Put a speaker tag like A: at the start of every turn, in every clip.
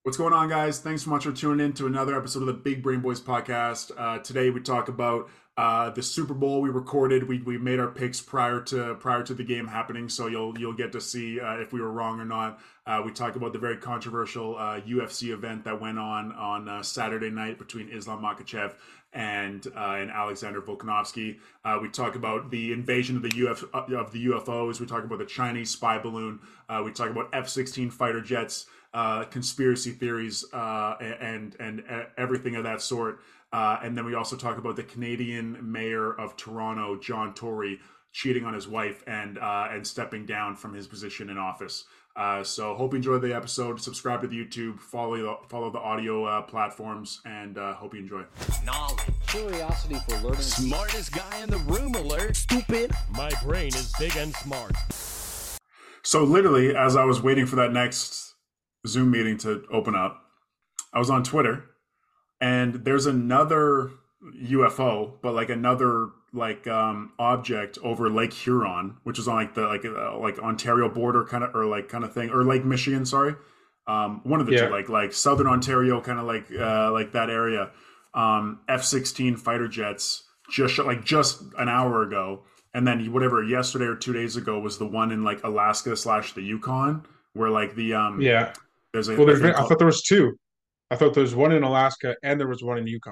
A: What's going on, guys? Thanks so much for tuning in to another episode of the Big Brain Boys podcast. Today we talk about the Super Bowl. We recorded. We made our picks prior to the game happening, so you'll get to see if we were wrong or not. We talk about the very controversial UFC event that went on Saturday night between Islam Makhachev and Alexander Volkanovski. We talk about the invasion of the UFOs. We talk about the Chinese spy balloon. We talk about F-16 fighter jets. Conspiracy theories and everything of that sort. And then we also talk about the Canadian mayor of Toronto, John Tory, cheating on his wife and stepping down from his position in office. So hope you enjoyed the episode. Subscribe to the YouTube, follow the audio platforms, and hope you enjoy.
B: Knowledge.
C: Curiosity for learning.
B: Smartest guy in the room alert. Stupid.
D: My brain is big and smart.
A: So literally, as I was waiting for that next Zoom meeting to open up, I was on Twitter, and there's another UFO, but like another object over Lake Huron, which is on like Ontario border kind of thing, or Lake Michigan, sorry. One of the two, like Southern Ontario, kind of like that area. F-16 fighter jets just an hour ago, and then whatever yesterday or 2 days ago was the one in like Alaska / the Yukon, where like the
E: I thought there was two. I thought there was one in Alaska and there was one in Yukon.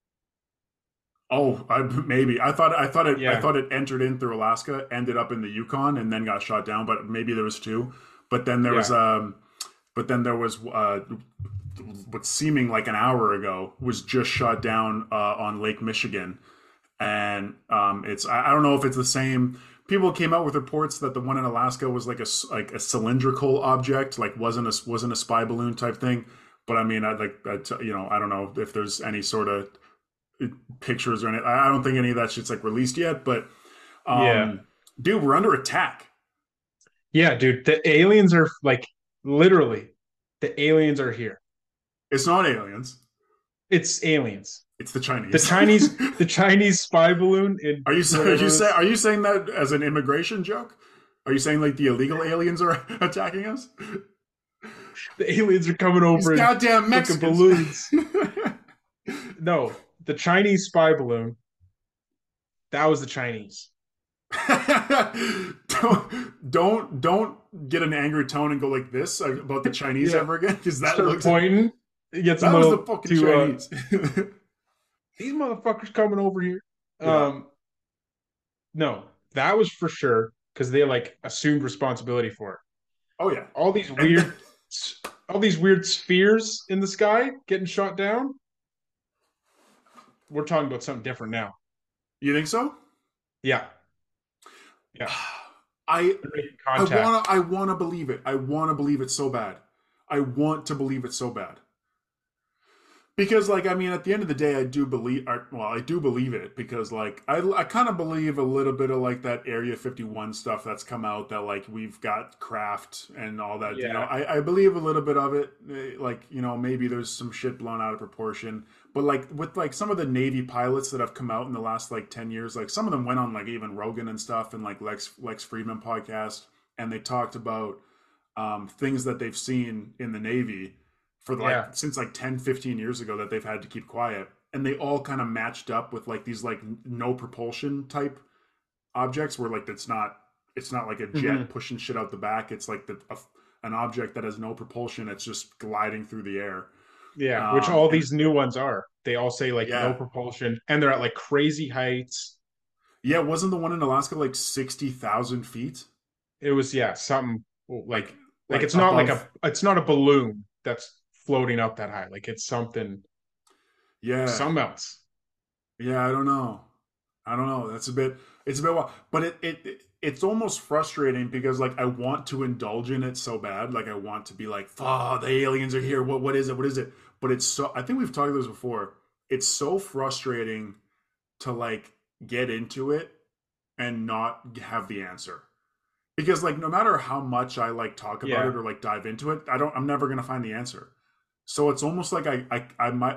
A: Oh, maybe I thought it entered in through Alaska, ended up in the Yukon, and then got shot down. But maybe there was two. But then there was what's seeming like an hour ago was just shot down on Lake Michigan, and I don't know if it's the same. People came out with reports that the one in Alaska was like a cylindrical object, like wasn't a spy balloon type thing. But I mean, I don't know if there's any sort of pictures or anything. I don't think any of that shit's like released yet. But dude, we're under attack.
E: Yeah, dude, the aliens are like literally the aliens are here.
A: It's not aliens.
E: It's aliens.
A: It's the Chinese.
E: The Chinese spy balloon.
A: Are you saying that as an immigration joke? Are you saying like the illegal aliens are attacking us?
E: The aliens are coming over.
A: These goddamn Mexicans.
E: Balloons. No, the Chinese spy balloon. That was the Chinese.
A: don't get an angry tone and go like this about the Chinese ever again, because that looks
E: pointing. It gets
A: that was the fucking Chinese.
E: These motherfuckers coming over here.
A: Yeah.
E: No, that was for sure because they like assumed responsibility for it.
A: Oh yeah,
E: all these weird spheres in the sky getting shot down. We're talking about something different now.
A: You think so?
E: Yeah.
A: I want to believe it. I want to believe it so bad. I want to believe it so bad. Because, like, I mean, at the end of the day, I do believe it because, like, I kind of believe a little bit of, like, that Area 51 stuff that's come out that, like, we've got craft and all that.
E: Yeah.
A: You know, I believe a little bit of it. Like, you know, maybe there's some shit blown out of proportion. But, like, with, like, some of the Navy pilots that have come out in the last, like, 10 years, like, some of them went on, like, even Rogan and stuff and, like, Lex Friedman podcast. And they talked about things that they've seen in the Navy for since like 10, 15 years ago that they've had to keep quiet. And they all kind of matched up with like these like no propulsion type objects where like it's not like a jet pushing shit out the back. It's like an object that has no propulsion. It's just gliding through the air.
E: Yeah, which all these new ones are. They all say like no propulsion and they're at like crazy heights.
A: Yeah, wasn't the one in Alaska like 60,000 feet?
E: It was something like it's not above. It's not a balloon that's floating up that high. Like it's something.
A: Yeah.
E: Something else.
A: Yeah, I don't know. It's a bit wild. But it's almost frustrating because like I want to indulge in it so bad. Like I want to be like, oh, the aliens are here. What is it? What is it? But it's so, I think we've talked about this before. It's so frustrating to like get into it and not have the answer. Because like no matter how much I like talk about it or like dive into it, I'm never gonna find the answer. So it's almost like I might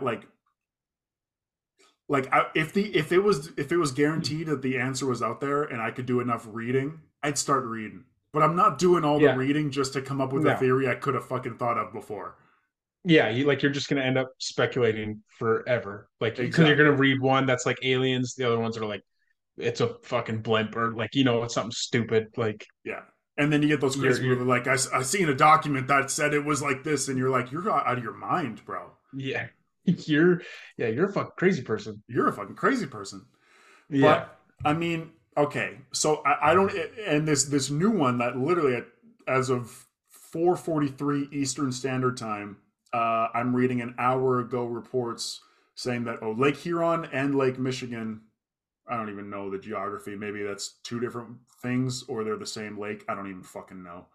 A: if it was guaranteed that the answer was out there and I could do enough reading, I'd start reading. But I'm not doing all the reading just to come up with a theory I could have fucking thought of before.
E: Yeah, you're just gonna end up speculating forever. Like because you're
A: Exactly.
E: gonna read one that's like aliens, the other ones are like it's a fucking blimp or like it's something stupid. Like
A: Yeah. And then you get those crazy
E: you're
A: people that are like, I seen a document that said it was like this, and you're like, you're out of your mind, bro.
E: yeah you're you're a fucking crazy person.
A: You're a fucking crazy person.
E: Yeah.
A: But I mean, okay, so I don't, and this new one that literally as of 4:43 Eastern Standard Time, I'm reading an hour ago reports saying that Lake Huron and Lake Michigan. I don't even know the geography. Maybe that's two different things, or they're the same lake. I don't even fucking know.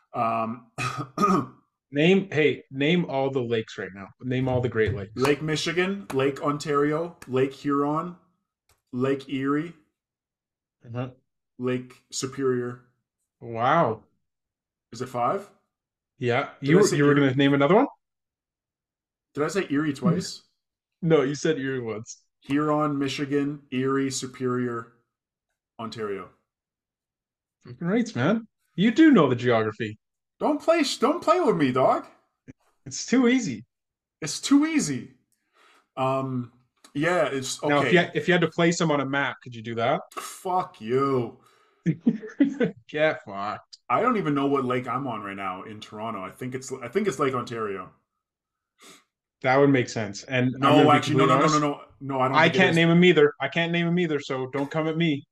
E: Name all the lakes right now. Name all the Great Lakes.
A: Lake Michigan, Lake Ontario, Lake Huron, Lake Erie,
E: Uh-huh.
A: Lake Superior.
E: Wow.
A: Is it five?
E: Yeah.
A: Did I say
E: You were
A: Erie?
E: gonna name another one?
A: Did I say Erie twice?
E: No, you said Erie once.
A: Huron, Michigan, Erie, Superior, Ontario.
E: Fucking rights, man. You do know the geography.
A: Don't play with me, dog.
E: It's too easy.
A: It's too easy. Um, yeah, it's
E: Now,
A: okay.
E: if you had to place them on a map, could you do that?
A: Fuck you.
E: Get fucked.
A: I don't even know what lake I'm on right now in Toronto. I think it's Lake Ontario.
E: That would make sense. And I'm
A: No,
E: gonna be
A: actually, no,
E: completely
A: no, no, no,
E: honest.
A: no, no. I don't
E: I
A: think it
E: can't
A: is.
E: name them either. I can't name them either. So don't come at me.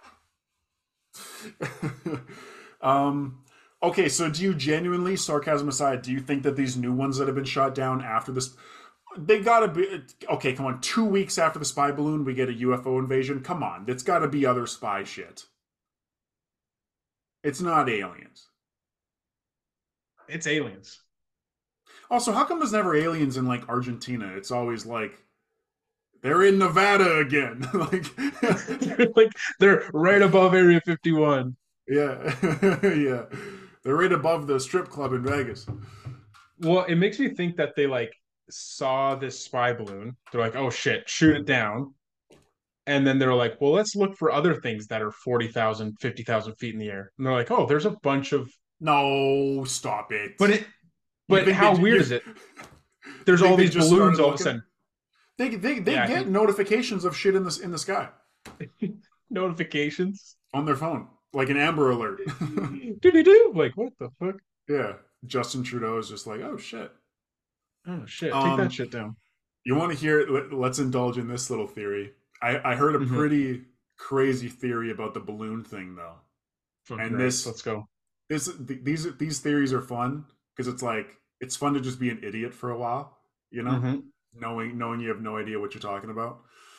A: um, okay, so do you genuinely, sarcasm aside, do you think that these new ones that have been shot down after this, they gotta be okay? Come on, 2 weeks after the spy balloon, we get a UFO invasion. Come on, it's got to be other spy shit. It's not aliens.
E: It's aliens.
A: Also, how come there's never aliens in like Argentina? It's always like they're in Nevada again. Like,
E: Like they're right above Area 51.
A: yeah, yeah, they're right above the strip club in Vegas.
E: Well, it makes me think that they like saw this spy balloon. They're like, "Oh shit, shoot it down." And then they're like, "Well, let's look for other things that are 40,000, 50,000 feet in the air." And they're like, "Oh, there's a bunch of
A: No, stop
E: but
A: it.
E: it
A: You
E: but
A: think they?
E: how weird
A: You,
E: is it? There's
A: think
E: all
A: they
E: these
A: just
E: balloons
A: started
E: all of a
A: looking?
E: sudden.
A: They
E: Yeah, I
A: get
E: think
A: notifications of shit in the sky
E: notifications.
A: on their phone, like an Amber Alert.
E: Do like what the fuck?
A: Yeah, Justin Trudeau is just like, oh shit.
E: Oh shit, take that
A: Um,
E: shit down.
A: you want to hear? Let's indulge in this little theory. I heard a
E: Mm-hmm.
A: pretty crazy theory about the balloon thing though,
E: Fucking
A: and
E: right. Let's go.
A: these theories are fun because it's fun to just be an idiot for a while, you know,
E: Mm-hmm.
A: knowing you have no idea what you're talking about.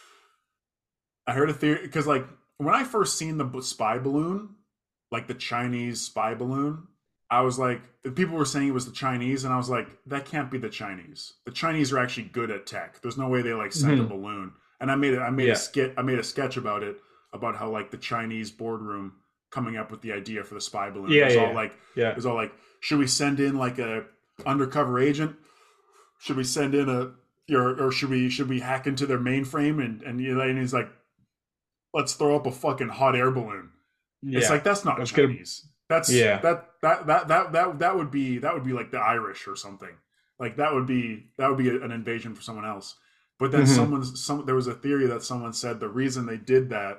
A: I heard a theory because like when I first seen the spy balloon, like the Chinese spy balloon, I was like, people were saying it was the Chinese, and I was like, that can't be the Chinese. The Chinese are actually good at tech. There's no way they like sent a
E: Mm-hmm.
A: balloon. And I made
E: Yeah.
A: a sketch about it, about how like the Chinese boardroom coming up with the idea for the spy balloon.
E: Yeah,
A: It
E: yeah, yeah. Yeah.
A: was all like, should we send in like a undercover agent? Should we send in or should we hack into their mainframe and he's like, let's throw up a fucking hot air balloon. It's
E: Yeah.
A: like that's not
E: Let's get a
A: Chinese. That's
E: yeah.
A: that would be like the Irish or something. Like that would be an invasion for someone else. But then
E: Mm-hmm.
A: there was a theory that someone said the reason they did that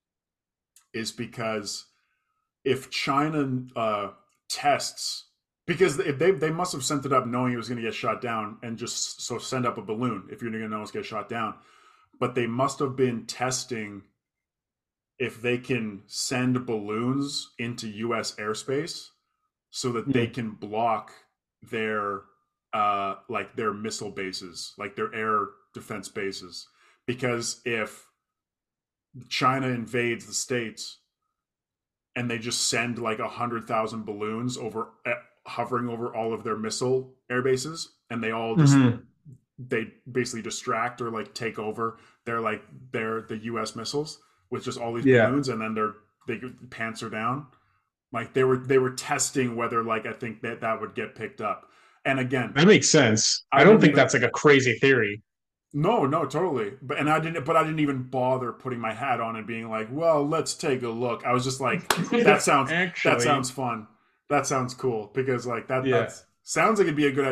A: is because if China tests, because if they must have sent it up knowing it was going to get shot down and just so send up a balloon if you're going to know it's going to get shot down, but they must have been testing if they can send balloons into U.S. airspace so that they can block their like their missile bases, like their air defense bases, because if China invades the States and they just send like 100,000 balloons over hovering over all of their missile air bases, and they all just
E: Mm-hmm.
A: they basically distract or like take over their the U.S. missiles with just all these
E: Yeah.
A: balloons, and then they pants are down. Like they were testing whether like I think that would get picked up. And again,
E: That makes sense. I
A: I
E: don't
A: don't
E: think
A: even
E: that's like a crazy theory.
A: no, totally. But I didn't even bother putting my hat on and being like, well, let's take a look. I was just like, that
E: Actually,
A: sounds fun. That sounds cool because like
E: yeah.
A: that sounds like it'd be a good idea.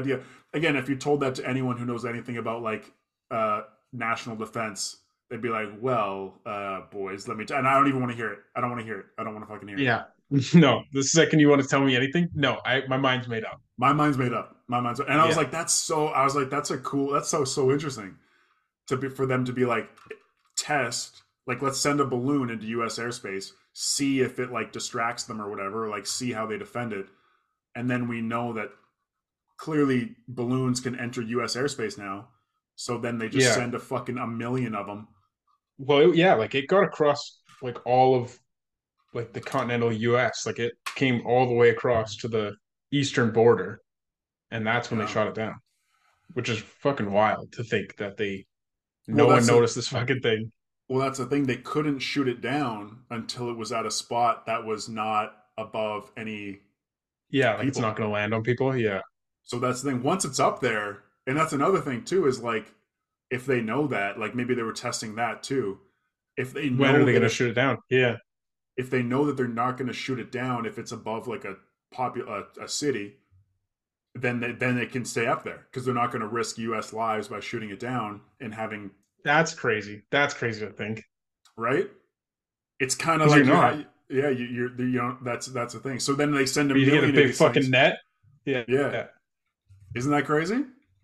A: again, if you told that to anyone who knows anything about like national defense, they'd be like, "Well, boys, let me." And I don't even want to hear it. I don't want to hear it. I don't want to fucking hear it.
E: Yeah. No, the second you want to tell me anything, no, my mind's made up.
A: My mind's made up. And I was
E: Yeah.
A: like, "That's so." I was like, "That's a cool. That's so interesting." To be for them to be like test like let's send a balloon into U.S. airspace, see if it like distracts them or whatever, like see how they defend it, and then we know that clearly balloons can enter U.S. airspace now. So then they just
E: Yeah.
A: send a million of them.
E: Well, yeah, like it got across like all of like the continental US. Like it came all the way across to the eastern border, and that's when they
A: Yeah.
E: shot it down. Which is fucking wild to think that
A: Well,
E: no one noticed this fucking thing.
A: well, that's the thing. They couldn't shoot it down until it was at a spot that was not above any
E: Yeah, like it's
A: people.
E: not gonna land on people. Yeah.
A: So that's the thing. Once it's up there, and that's another thing too, is like if they know that, like maybe they were testing that too. If they
E: When are
A: know
E: they
A: that
E: gonna shoot it down? Yeah.
A: if they know that they're not going to shoot it down if it's above like a city, then they can stay up there because they're not going to risk U.S. lives by shooting it down and having
E: That's crazy. That's crazy to think.
A: right. It's kind of
E: 'Cause
A: like
E: you're not.
A: yeah, you know that's the thing. So then they send a
E: You get
A: million
E: a
A: of
E: big
A: these
E: fucking
A: things.
E: net. Yeah.
A: Yeah,
E: Yeah.
A: isn't that crazy?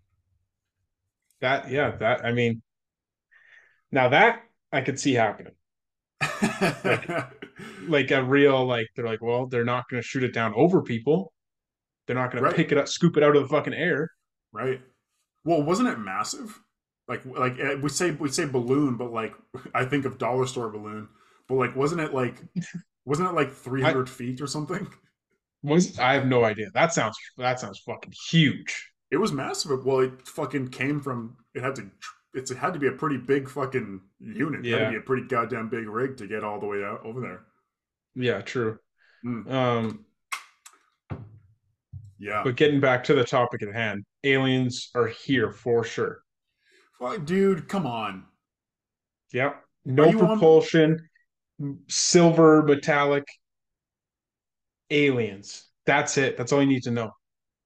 E: That I mean, now that I could see happening. Like like a real like they're like, well, they're not gonna shoot it down over people. They're not gonna
A: Right,
E: pick it up, scoop it out of the fucking air.
A: right. Well, wasn't it massive? Like we say balloon, but like I think of dollar store balloon. But like, wasn't it like
E: I
A: 300 feet or something?
E: I have no idea. That sounds fucking huge.
A: It was massive. Well, it fucking came from. It had to be a pretty big fucking unit. It had to
E: Yeah.
A: be a pretty goddamn big rig to get all the way out over there.
E: Yeah, true.
A: Mm,
E: Um,
A: yeah.
E: but getting back to the topic at hand, aliens are here for sure.
A: Well, dude, come on.
E: Yep.
A: Are
E: No
A: you on?
E: propulsion, silver, metallic, aliens. That's it. That's all you need to know.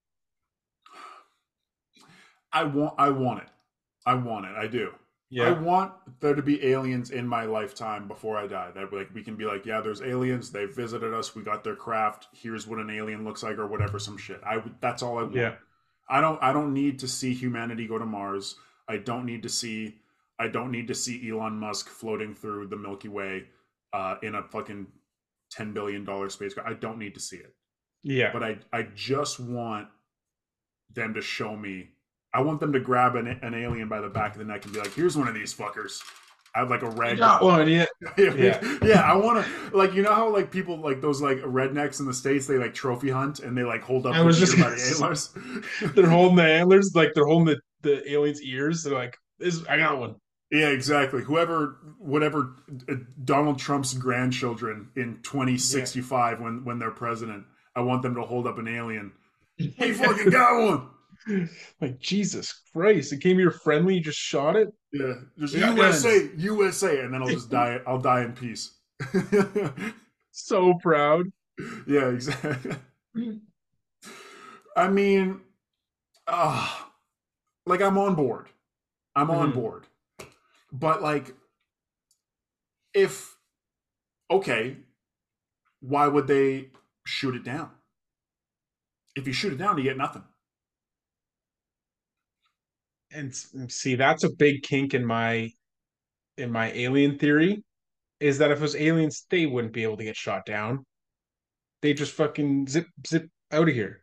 A: I want it. I want it. I do. I
E: Yeah.
A: want there to be aliens in my lifetime before I die. That like we can be like, yeah, there's aliens. They visited us. We got their craft. Here's what an alien looks like, or whatever. Some shit. That's all I want.
E: Yeah.
A: I don't need to see humanity go to Mars. I don't need to see Elon Musk floating through the Milky Way in a fucking $10 billion spacecraft. I don't need to see it.
E: Yeah.
A: But I just want them to show me. I want them to grab an alien by the back of the neck and be like, "Here's one of these fuckers." I have like a rag
E: Got
A: doll.
E: one. Yeah.
A: Yeah, yeah. I want to like how like people like those like rednecks in the States they like trophy hunt and they like hold up
E: I was
A: the
E: just
A: deer by
E: gonna
A: the antlers.
E: they're holding the antlers, like they're holding the alien's ears. They're like, "This, I got one."
A: Yeah, exactly. Whatever Donald Trump's grandchildren in 2065 when they're president, I want them to hold up an alien. He fucking got one.
E: Like Jesus Christ! It came here friendly. You just shot it.
A: Yeah, just
E: We got
A: USA, and then I'll just die. I'll die in peace.
E: So proud.
A: Yeah, exactly. I mean, uh, like I'm on board. I'm on
E: Mhm.
A: board. But like, if okay, why would they shoot it down? If you shoot it down, you get nothing.
E: And see, that's a big kink in my alien theory. Is that if it was aliens, they wouldn't be able to get shot down. They just fucking zip out of here.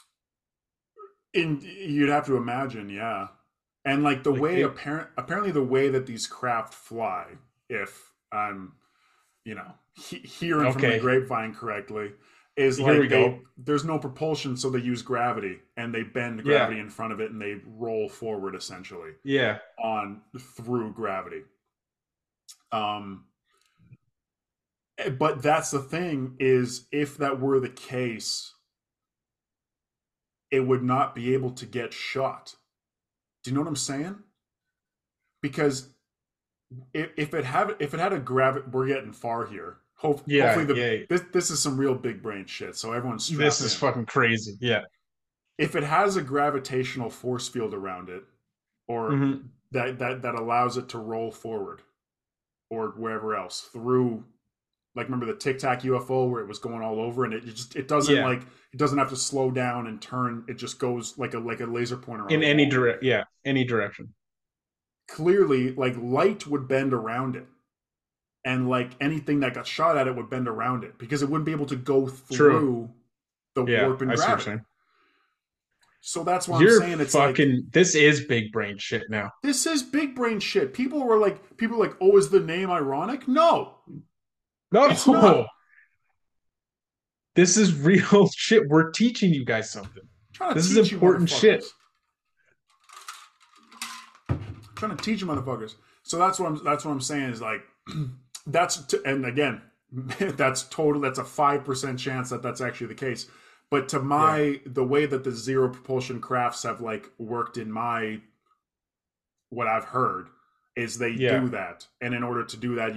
A: And you'd have to imagine, yeah. And like the
E: Like
A: way
E: they,
A: apparently the way that these craft fly, if I'm, hearing from the
E: okay,
A: grapevine correctly, is
E: here we
A: like
E: go.
A: there's no propulsion, so they use gravity and they bend
E: Yeah,
A: gravity in front of it and they roll forward essentially
E: yeah,
A: on through gravity. Um, but that's the thing is if that were the case, it would not be able to get shot. Do you know what I'm saying? Because if it had a gravity, we're getting far here. Hopefully
E: yeah.
A: this is some real big brain shit. So everyone's
E: This
A: strapped
E: is
A: in.
E: fucking crazy. Yeah,
A: if it has a gravitational force field around it, or
E: Mhm.
A: that allows it to roll forward, or wherever else through, like, remember the Tic Tac UFO where it was going all over, and it doesn't
E: Yeah,
A: like it doesn't have to slow down and turn. It just goes like a laser pointer on
E: in
A: a
E: any
A: wall.
E: direct, yeah, any direction.
A: Clearly, like, light would bend around it, and like anything that got shot at it would bend around it because it wouldn't be able to go
E: True.
A: through the
E: Yeah,
A: warp and
E: I see what you're
A: gravity.
E: saying.
A: So that's why I'm
E: You're
A: saying it's like
E: fucking. This is big brain shit now.
A: this is big brain shit. People were like, oh, is the name ironic? No, it's
E: No,
A: not.
E: this is real shit. We're teaching you guys something.
A: I'm trying to
E: This is
A: teach you
E: important shit.
A: motherfuckers. Trying to teach you motherfuckers. So that's what I'm saying is like and again, that's a 5% chance that that's actually the case. But to the way that the zero propulsion crafts have like worked in what I've heard is they
E: Yeah,
A: do that, and in order to do that,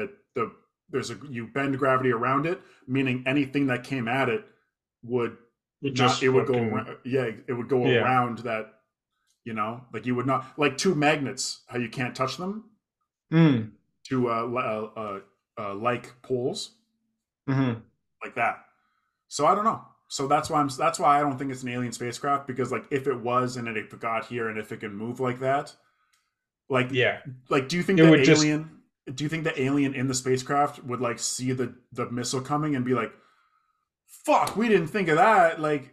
A: you bend gravity around it, meaning anything that came at it would
E: it
A: not
E: just
A: it would go
E: fucking
A: around, yeah, it would go
E: yeah.
A: around that, like you would not, like two magnets, how you can't touch them
E: Mm.
A: to like poles,
E: Hmm.
A: like that. So I don't know. So that's why I don't think it's an alien spacecraft, because like if it was, and if it got here and if it can move like that, like
E: Yeah,
A: do you think
E: it would just
A: the alien in the spacecraft would like see the missile coming and be like, fuck, we didn't think of that, like.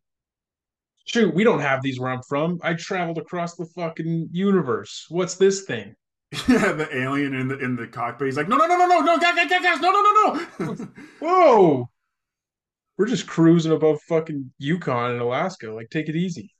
E: shoot. We don't have these where I'm from. I traveled across the fucking universe. What's this thing?
A: Yeah, the alien in the cockpit, he's like, no, no, no, no, no, no, guys, no, no, no, no.
E: Whoa, we're just cruising above fucking Yukon and Alaska. Like, take it easy.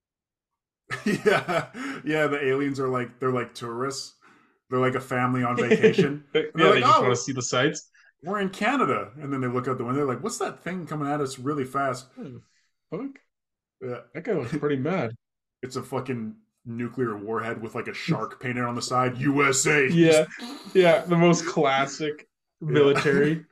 A: Yeah, yeah, the aliens are like, they're like tourists, they're like a family on vacation, and they're
E: Yeah,
A: like,
E: they just
A: oh,
E: want to see the sights.
A: we're in Canada, and then they look out the window, they're like, what's that thing coming at us really fast?
E: Oh, fuck,
A: Yeah.
E: that guy looks pretty mad.
A: It's a fucking nuclear warhead with like a shark painted on the side, USA.
E: Yeah, yeah, the most classic
A: Yeah.
E: military.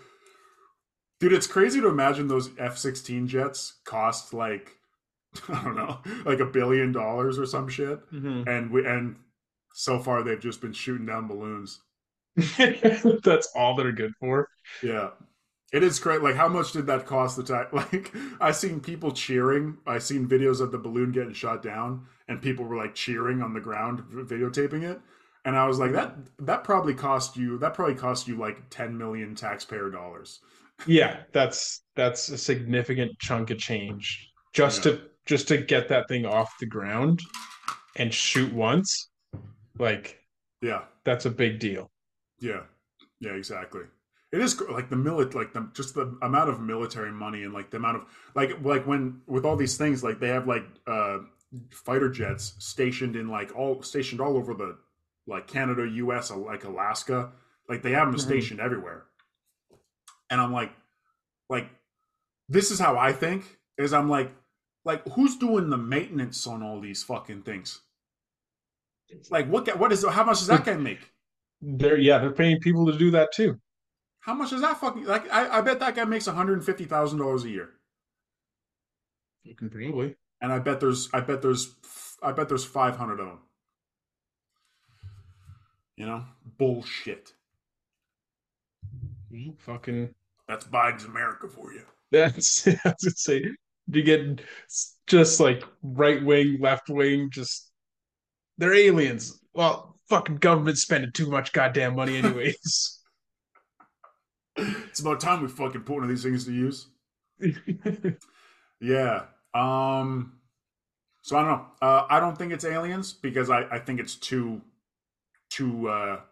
A: Dude, it's crazy to imagine those F-16 jets cost like, I don't know, like $1 billion or some shit,
E: Hmm.
A: and so far they've just been shooting down balloons.
E: That's all they're good for.
A: Yeah. It is great. Like, how much did that cost the time? Like, I seen people cheering. I seen videos of the balloon getting shot down, and people were like cheering on the ground, videotaping it. And I was like, that probably cost you. That probably cost you like 10 million taxpayer dollars.
E: Yeah, that's a significant chunk of change just
A: Yeah.
E: to get that thing off the ground and shoot once. Like,
A: Yeah.
E: that's a big deal.
A: Yeah. Yeah. Exactly. It is like just the amount of military money, and like the amount of like when with all these things, like they have like fighter jets stationed all over the, like, Canada, US, like Alaska, like they have them
E: Mhm.
A: stationed everywhere. And I'm like this is how I think, is I'm like who's doing the maintenance on all these fucking things? Like what is how much does that
E: But
A: guy make?
E: they're paying people to do that too.
A: How much does that fucking, like, I bet that guy makes $150,000 a year.
E: You can probably
A: And I bet there's 500 of them. Bullshit.
E: fucking.
A: That's Biden's America for you.
E: That's I was gonna say you get just like right wing, left wing, just they're aliens. Well, fucking government's spending too much goddamn money anyways.
A: It's about time we fucking put one of these things to use. Yeah. So I don't know. I don't think it's aliens, because I think it's too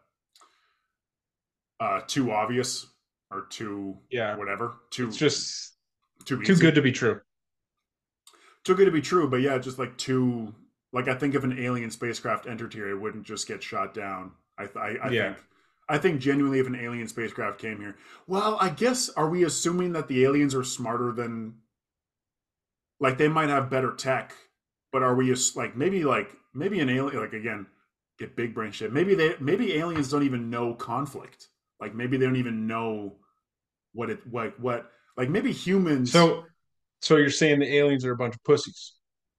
A: too obvious, or too
E: Yeah,
A: whatever,
E: it's just
A: too
E: too
A: easy,
E: good to be true.
A: too good to be true. But yeah, just like too, like, I think if an alien spacecraft entered here, it wouldn't just get shot down. I
E: Yeah.
A: think. I think genuinely, if an alien spacecraft came here, well, I guess, are we assuming that the aliens are smarter than, like, they might have better tech, but are we maybe an alien, like, again, get big brain shit. Maybe aliens don't even know conflict. Like, maybe they don't even know what, like, maybe humans.
E: So So you're saying the aliens are a bunch of pussies?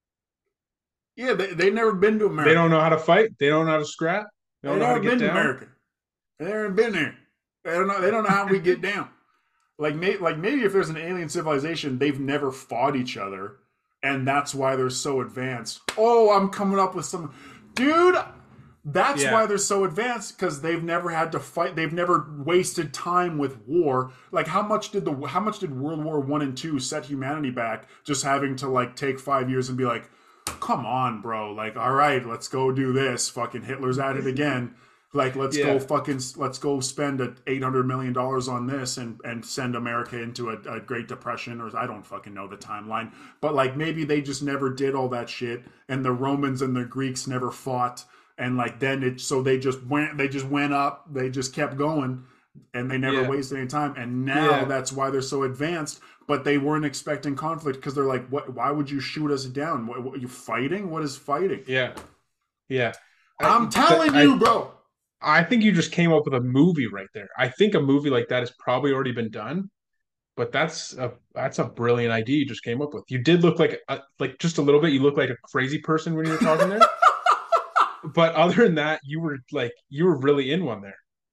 A: Yeah, they never been to
E: They
A: America.
E: don't know how to fight. They don't know how to scrap. They
A: They
E: don't know how
A: never
E: to get
A: been to
E: down.
A: America. They never been there. They don't know how we get down. Like maybe if there's an alien civilization, they've never fought each other, and that's why they're so advanced. Oh, I'm coming up with some, dude. That's
E: Yeah,
A: why they're so advanced because they've never had to fight. They've never wasted time with war. Like how much did World War One and Two set humanity back? Just having to like take 5 years and be like, come on, bro. Like, all right, let's go do this. Fucking Hitler's at it again. Like,
E: yeah,
A: let's go spend $800 million on this and send America into a Great Depression, or I don't fucking know the timeline. But like maybe they just never did all that shit, and the Romans and the Greeks never fought, and like then it so they just went up, they just kept going, and they never
E: yeah,
A: wasted any time. And now
E: yeah,
A: that's why they're so advanced. But they weren't expecting conflict because they're like, what? Why would you shoot us down? What you fighting? What is fighting?
E: yeah, yeah.
A: I'm telling you, bro.
E: I think you just came up with a movie right there. I think a movie like that has probably already been done, but that's a brilliant idea you just came up with. You did look like just a little bit. You look like a crazy person when you were talking there, but other than that, you were really in one there.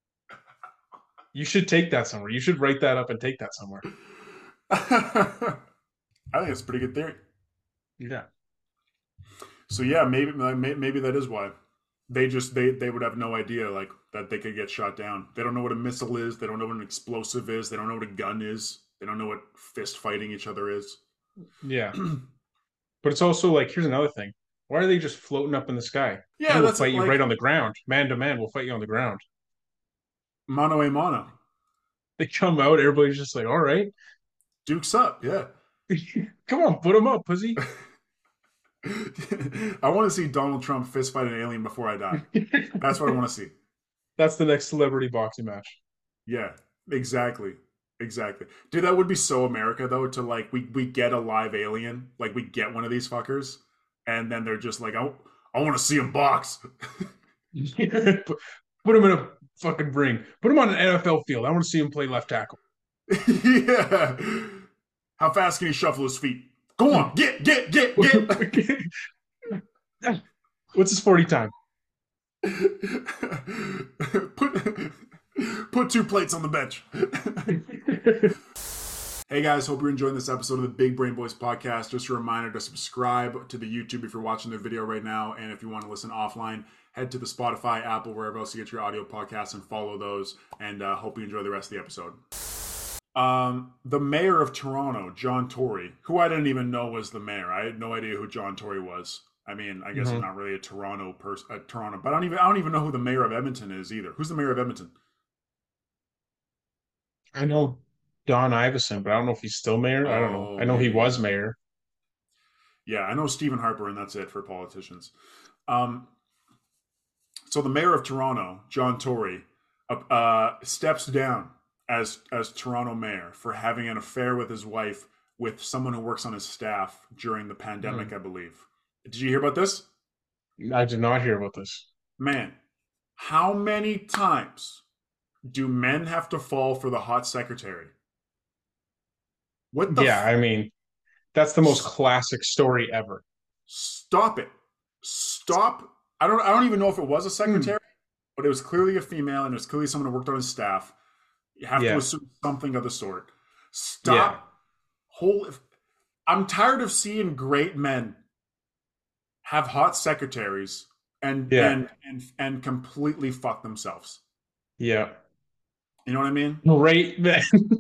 E: You should take that somewhere. You should write that up and take that somewhere.
A: I think it's a pretty good theory.
E: Yeah.
A: So yeah, maybe that is why they would have no idea like that they could get shot down. They don't know what a missile is. They don't know what an explosive is. They don't know what a gun is. They don't know what fist fighting each other is.
E: Yeah. But it's also like, here's another thing. Why are they just floating up in the sky? We
A: Yeah,
E: will
A: that's
E: fight you right
A: like
E: on the ground. Man to man, we'll fight you on the ground.
A: mano a mano.
E: They come out, everybody's just like, all right.
A: Dukes up. Yeah.
E: Come on, put them up, pussy.
A: I want to see Donald Trump fist fight an alien before I die. That's what I want to see.
E: That's the next celebrity boxing match.
A: Yeah, exactly. Exactly. Dude, that would be so America though to like we get a live alien, like we get one of these fuckers and then they're just like I want to see him box.
E: Put him in a fucking ring. Put him on an NFL field. I want to see him play left tackle.
A: Yeah. How fast can he shuffle his feet? Go on. Get.
E: What's his 40 time?
A: put put two plates on the bench. Hey guys, hope you're enjoying this episode of the Big Brain Boys podcast. Just a reminder to subscribe to the YouTube if you're watching the video right now. And if you want to listen offline, head to the Spotify, Apple, wherever else you get your audio podcasts and follow those. And hope you enjoy the rest of the episode. The mayor of Toronto, John Tory, who I didn't even know was the mayor. I had no idea who John Tory was. I mean, I guess I'm not really a Toronto person, but I don't even know who the mayor of Edmonton is either. Who's the mayor of Edmonton?
E: I know Don Iveson, but I don't know if he's still mayor. I don't know.
A: Oh,
E: I know he
A: maybe.
E: was mayor.
A: Yeah, I know Stephen Harper, and that's it for politicians. Um, so the mayor of Toronto, John Tory, steps down as Toronto mayor for having an affair with his wife with someone who works on his staff during the pandemic, I believe. Did you hear about this?
E: I did not hear about this.
A: Man, how many times do men have to fall for the hot secretary? What the
E: Yeah, I mean, that's the most classic story ever.
A: Stop it. Stop. I don't even know if it was a secretary, but it was clearly a female and it was clearly someone who worked on his staff. You have to
E: Yeah.
A: assume something of the sort.
E: Yeah.
A: Stop. I'm tired of seeing great men have hot secretaries and
E: Yeah.
A: and completely fuck themselves.
E: Yeah.
A: You know what I mean?
E: Great man.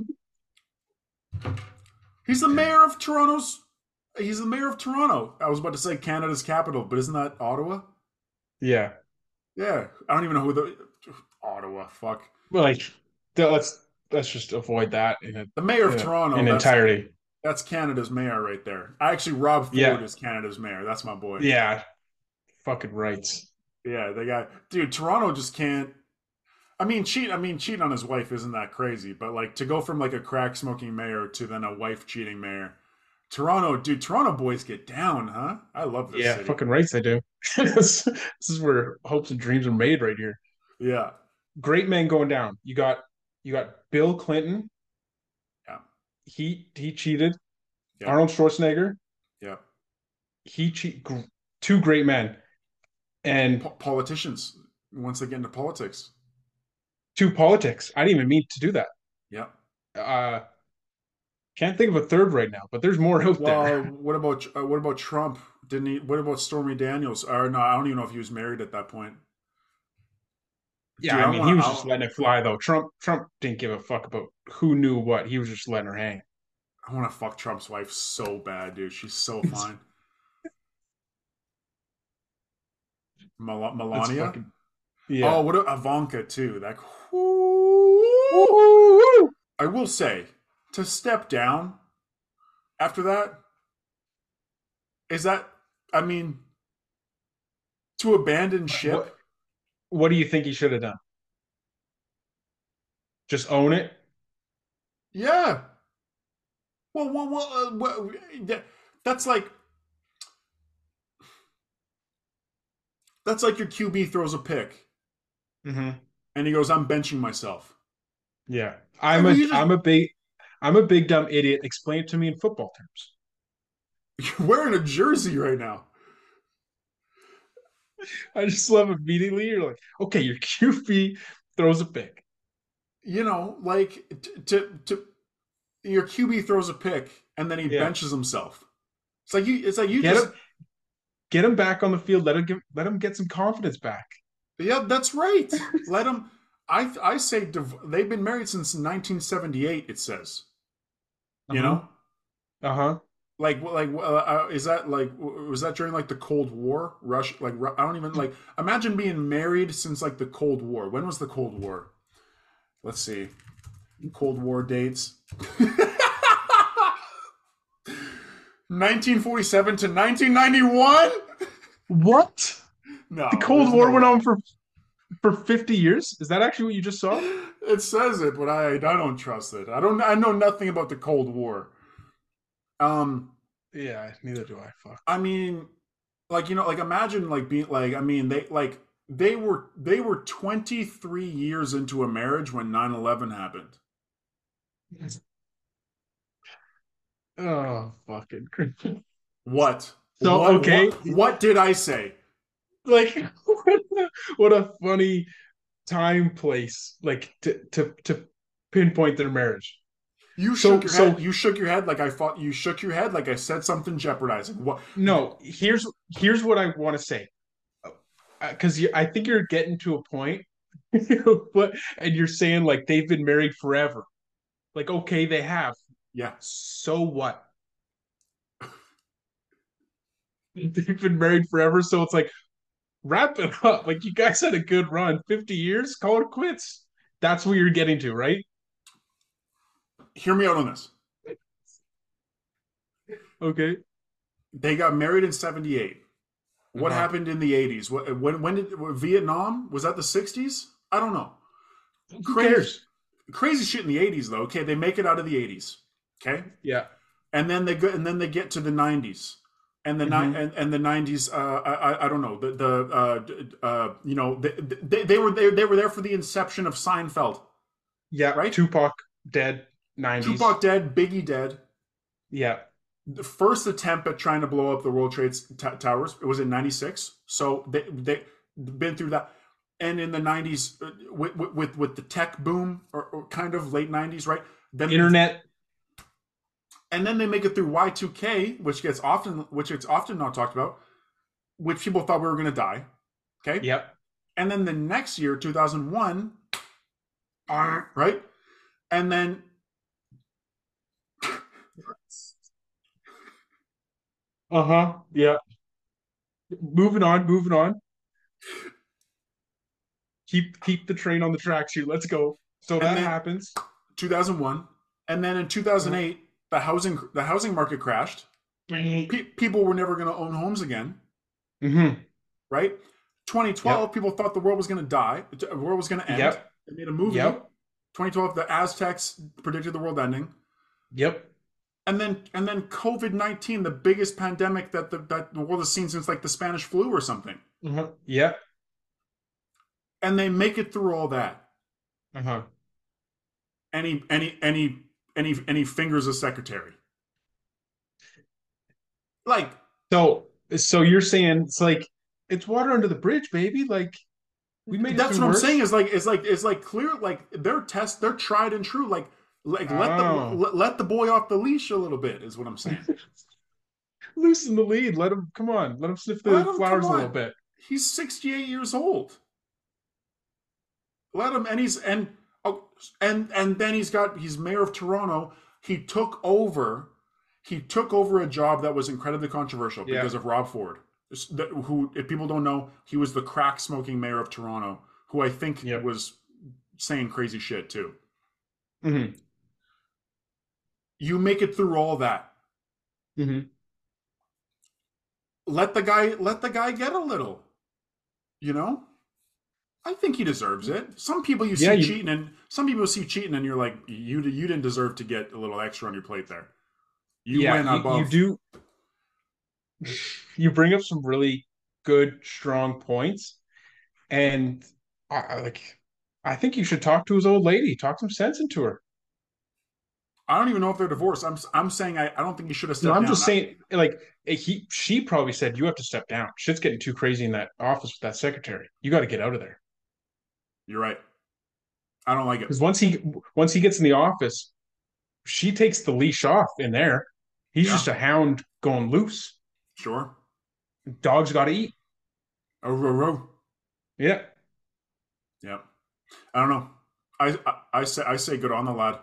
A: He's the mayor of Toronto's. He's the mayor of Toronto. I was about to say Canada's capital, but isn't that Ottawa?
E: Yeah.
A: Yeah, I don't even know who the Ottawa. Fuck.
E: Like, let's just avoid that
A: The mayor of
E: in, a,
A: Toronto.
E: in entirety.
A: That's Canada's mayor right there. Actually, Rob Ford
E: Yeah.
A: is Canada's mayor. That's my boy.
E: Yeah. Fucking rights.
A: Yeah, the guy. Dude, Toronto just can't. Cheating on his wife isn't that crazy, but like to go from like a crack smoking mayor to then a wife cheating mayor. Toronto boys get down, huh? I love this
E: Yeah,
A: city.
E: fucking rights they do. this is where hopes and dreams are made right here.
A: Yeah.
E: Great men going down. You got Bill Clinton.
A: Yeah.
E: He cheated.
A: Yeah.
E: Arnold Schwarzenegger,
A: Yeah.
E: two great men, and
A: Politicians, once they get into politics.
E: two politics. I didn't even mean to do that.
A: Yeah.
E: Uh, can't think of a third right now, but there's more out there.
A: Well, what about Trump? Didn't he? What about Stormy Daniels? Or no, I don't even know if he was married at that point.
E: Yeah,
A: Dude,
E: I
A: I
E: mean, he
A: want
E: was just
A: to.
E: letting it fly though. Trump didn't give a fuck about who knew what. He was just letting her hang.
A: I want to fuck Trump's wife so bad, dude. She's so fine.
E: That's
A: Melania.
E: fucking
A: Oh,
E: yeah.
A: what Ivanka too. That.
E: Woo!
A: I will say, to step down after that, is that? I mean, to abandon ship.
E: What do you think he should have done? Just own it?
A: Yeah. That's like your QB throws a pick
E: Mm-hmm.
A: and he goes, "I'm benching myself."
E: Yeah.
A: Like, well, you
E: I'm a big dumb idiot. Explain it to me in football terms.
A: you're wearing a jersey right now.
E: I just love immediately. You're like, okay, your QB throws a pick.
A: You know, like to your QB throws a pick and then he
E: Yeah.
A: benches himself. It's like you. It's like you
E: Get
A: just.
E: him get him back on the field. Let him get some confidence back.
A: Yeah, that's right. Let him. I say they've been married since 1978. It says. You
E: Uh-huh.
A: know,
E: Uh-huh.
A: is that like was that during like the Cold War? I don't even like imagine being married since like the Cold War. When was the Cold War? Let's see. Cold War dates. 1947 to 1991?
E: What?
A: No,
E: The Cold
A: there's
E: War
A: no
E: went on
A: way.
E: for 50 years? Is that actually what you just saw?
A: It says it, but I don't trust it. I know nothing about the Cold War. Um
E: Yeah, neither do I. Fuck.
A: I mean, like like imagine like being like I mean they were 23 years into a marriage when 9/11 happened.
E: Oh, fucking.
A: What?
E: So, okay,
A: What did I say?
E: like, what a funny time, place, like to pinpoint their marriage.
A: You shook
E: So,
A: your head.
E: so
A: You shook your head like I thought. You shook your head like I said something jeopardizing. What?
E: no. Here's what I want to say, because I think you're getting to a point, but and you're saying like they've been married forever. Like, okay, they have.
A: Yeah.
E: So what? They've been married forever, so it's like wrap it up. Like you guys had a good run, 50 years, call it quits. That's what you're getting to, right?
A: Hear me out on this.
E: Okay.
A: They got married in '78. What
E: Uh-huh.
A: happened in the '80s? When did Vietnam? Was that the '60s? I don't know.
E: Who
A: Crazy
E: cares?
A: crazy shit in the '80s though. Okay, they make it out of the '80s. Okay,
E: Yeah.
A: and then they get to the '90s. And
E: Mm-hmm.
A: and the '90s, I don't know you know they were there for the inception of Seinfeld,
E: Yeah.
A: right?
E: Tupac dead, 90s.
A: Tupac dead, Biggie dead.
E: Yeah.
A: The first attempt at trying to blow up the World Trade Towers, it was in '96. So they been through that, and in the '90s with the tech boom or kind of late '90s, right? Then
E: Internet.
A: and then they make it through Y2K, which gets often not talked about, which people thought we were going to die. Okay,
E: Yep.
A: and then the next year, 2001, right, and then
E: Uh-huh. Yeah. Moving on, moving on. Keep the train on the tracks here. Let's go. So
A: and
E: that
A: then
E: happens.
A: 2001, and then in
E: Uh-huh.
A: 2008, the housing market crashed. People were never going to own homes again,
E: Mm-hmm.
A: right? 2012,
E: Yep.
A: people thought the world was going to die, the world was going to end.
E: Yep.
A: They made a movie.
E: Yep.
A: 2012, the Aztecs predicted the world ending,
E: Yep.
A: and then COVID-19, the biggest pandemic that the world has seen since like the Spanish flu or something,
E: Uh-huh. Yep.
A: and they make it through all that.
E: Uh-huh.
A: And he fingers a secretary. Like
E: So you're saying it's like it's water under the bridge, baby. Like we made it
A: that's
E: through
A: what I'm saying.
E: worse.
A: Is like it's like clear. Like they're tried and true. Like
E: Oh,
A: let the boy off the leash a little bit is what I'm saying.
E: loosen the lead. Let him come on. Let him sniff
A: Let
E: the
A: him come
E: flowers a little
A: on.
E: bit.
A: He's 68 years old. Let him, and he's oh, and then he's mayor of Toronto. He took over. He took over a job that was incredibly controversial
E: Yeah.
A: because of Rob Ford, who, if people don't know, he was the crack smoking mayor of Toronto, who I think
E: Yep.
A: was saying crazy shit too.
E: Hmm.
A: You make it through all that.
E: Hmm.
A: Let the guy get a little. You know, I think he deserves it. Some people you
E: Yeah.
A: see cheating, and some people see cheating, and you're like, you didn't deserve to get a little extra on your plate there. You
E: Yeah.
A: went
E: You
A: above.
E: do. You bring up some really good, strong points, and like I think you should talk to his old lady. Talk some sense into her.
A: I don't even know if they're divorced. I'm saying I don't think he should have
E: No,
A: stepped
E: I'm
A: down.
E: just saying, like she probably said you have to step down. Shit's getting too crazy in that office with that secretary. You got to get out of there
A: You're right. I don't like it.
E: because once he gets in the office, she takes the leash off in there. He's
A: Yeah,
E: just a hound going loose.
A: sure.
E: Dogs got to eat.
A: Oh,
E: Yeah.
A: yeah. I don't know. I say good on the lad.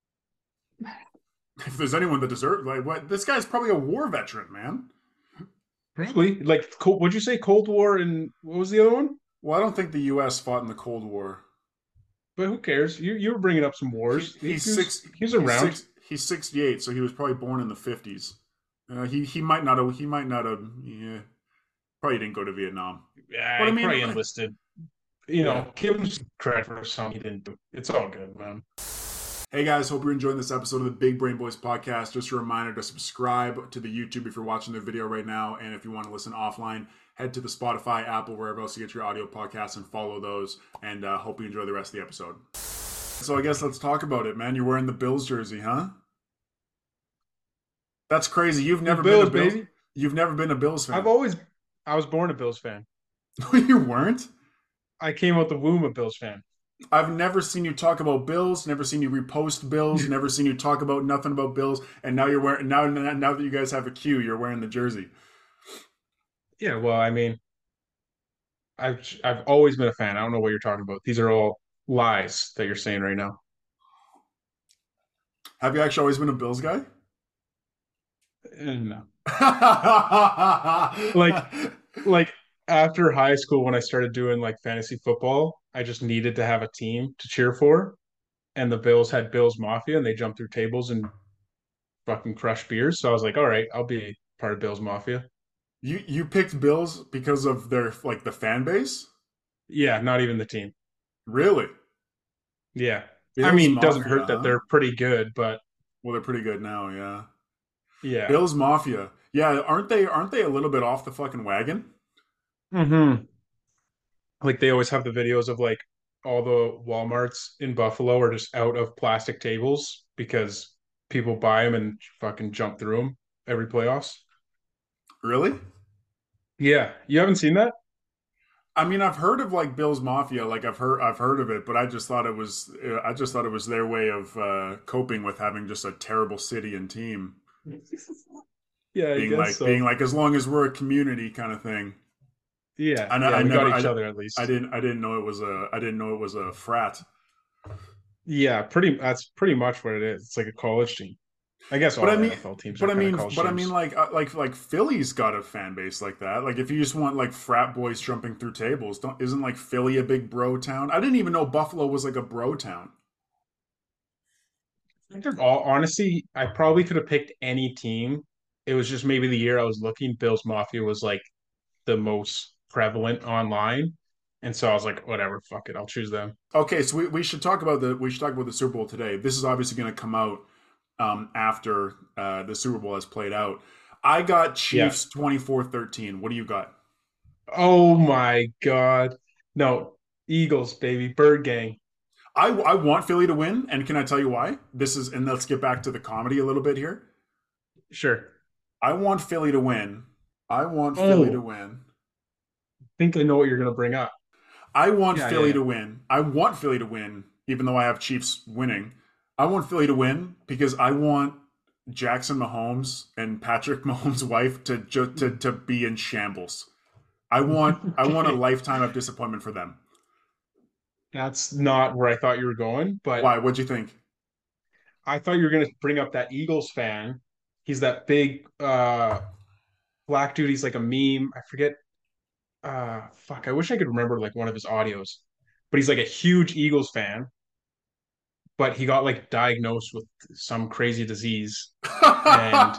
A: If there's anyone that deserves, like, what, this guy's probably a war veteran, man.
E: Probably. Like, what'd you say? Cold War and what was the other one?
A: Well, I don't think the U.S. fought in the Cold War.
E: But who cares? You were bringing up some wars.
A: He's six
E: He was around.
A: he's 68, so he was probably born in the 50s. He might not have yeah, probably didn't go to Vietnam.
E: Yeah,
A: But I
E: he
A: mean,
E: probably enlisted.
A: yeah.
E: Give him some credit for something he didn't do. It's all good, man.
A: Hey guys, hope you're enjoying this episode of the Big Brain Boys podcast. Just a reminder to subscribe to the YouTube if you're watching the video right now, and if you want to listen offline, head to the Spotify, Apple, wherever else you get your audio podcasts, and follow those. And hope you enjoy the rest of the episode. So I guess let's talk about it, man. You're wearing the Bills jersey, huh? That's crazy.
E: The Bills, baby.
A: You've never been a Bills fan.
E: I was born a Bills fan.
A: You weren't.
E: I came out the womb a Bills fan.
A: I've never seen you talk about Bills. Never seen you repost Bills. Never seen you talk about nothing about Bills. And now you're wearing now that you guys have a queue, you're wearing the jersey.
E: Yeah, well, I mean, I've always been a fan. I don't know what you're talking about. These are all lies that you're saying right now.
A: Have you actually always been a Bills guy?
E: No. Like like after high school when I started doing like fantasy football, I just needed to have a team to cheer for. And the Bills had Bills Mafia and they jumped through tables and fucking crushed beers. So I was like, all right, I'll be part of Bills Mafia.
A: You picked Bills because of their like the fan base?
E: Yeah, not even the team.
A: Really?
E: Yeah. I
A: Bills
E: mean, it doesn't
A: Mafia,
E: hurt that
A: huh?
E: they're pretty good, but
A: Well, they're pretty good now, yeah.
E: yeah.
A: Bills Mafia. Yeah, aren't they a little bit off the fucking wagon?
E: Hmm. Like they always have the videos of like all the Walmarts in Buffalo are just out of plastic tables because people buy them and fucking jump through them every playoffs.
A: Really?
E: Yeah, you haven't seen that?
A: I mean, I've heard of like Bill's Mafia, like I've heard of it, but I just thought it was their way of coping with having just a terrible city and team,
E: Yeah, I guess
A: being
E: so.
A: like as long as we're a community kind of thing.
E: Yeah,
A: I
E: yeah, we got
A: never
E: each other at least.
A: I didn't know it was a I didn't know it was a frat.
E: Yeah, that's pretty much what it is. It's like a college team. I guess
A: But I
E: all
A: mean,
E: NFL teams are kind of college
A: but I mean,
E: teams.
A: like Philly's got a fan base like that. Like if you just want like frat boys jumping through tables, don't isn't like Philly a big bro town? I didn't even know Buffalo was like a bro town.
E: I think all honestly, I probably could have picked any team. It was just maybe the year I was looking, Bills Mafia was like the most prevalent online. And so I was like, whatever, fuck it, I'll choose them.
A: Okay, so we should talk about the Super Bowl today. This is obviously going to come out after the Super Bowl has played out. I got
E: Yeah.
A: Chiefs 24-13. What do you got?
E: Oh my God. No, Eagles, baby, Bird Gang.
A: I want Philly to win, and can I tell you why? This is, and let's get back to the comedy a little bit here.
E: Sure.
A: I want Philly to win. I want Philly to
E: Oh,
A: win.
E: I think I know what you're gonna bring up.
A: I want
E: Yeah, yeah,
A: Philly
E: yeah.
A: to win. I want Philly to win, even though I have Chiefs winning. I want Philly to win because I want Jackson Mahomes and Patrick Mahomes' wife to be in shambles. I want a
E: Okay.
A: lifetime of disappointment for them.
E: That's not where I thought you were going, but
A: Why? What'd you think?
E: I thought you were gonna bring up that Eagles fan. He's that big black dude. He's like a meme. I forget. Fuck. I wish I could remember like one of his audios, but he's like a huge Eagles fan. But he got like diagnosed with some crazy disease, and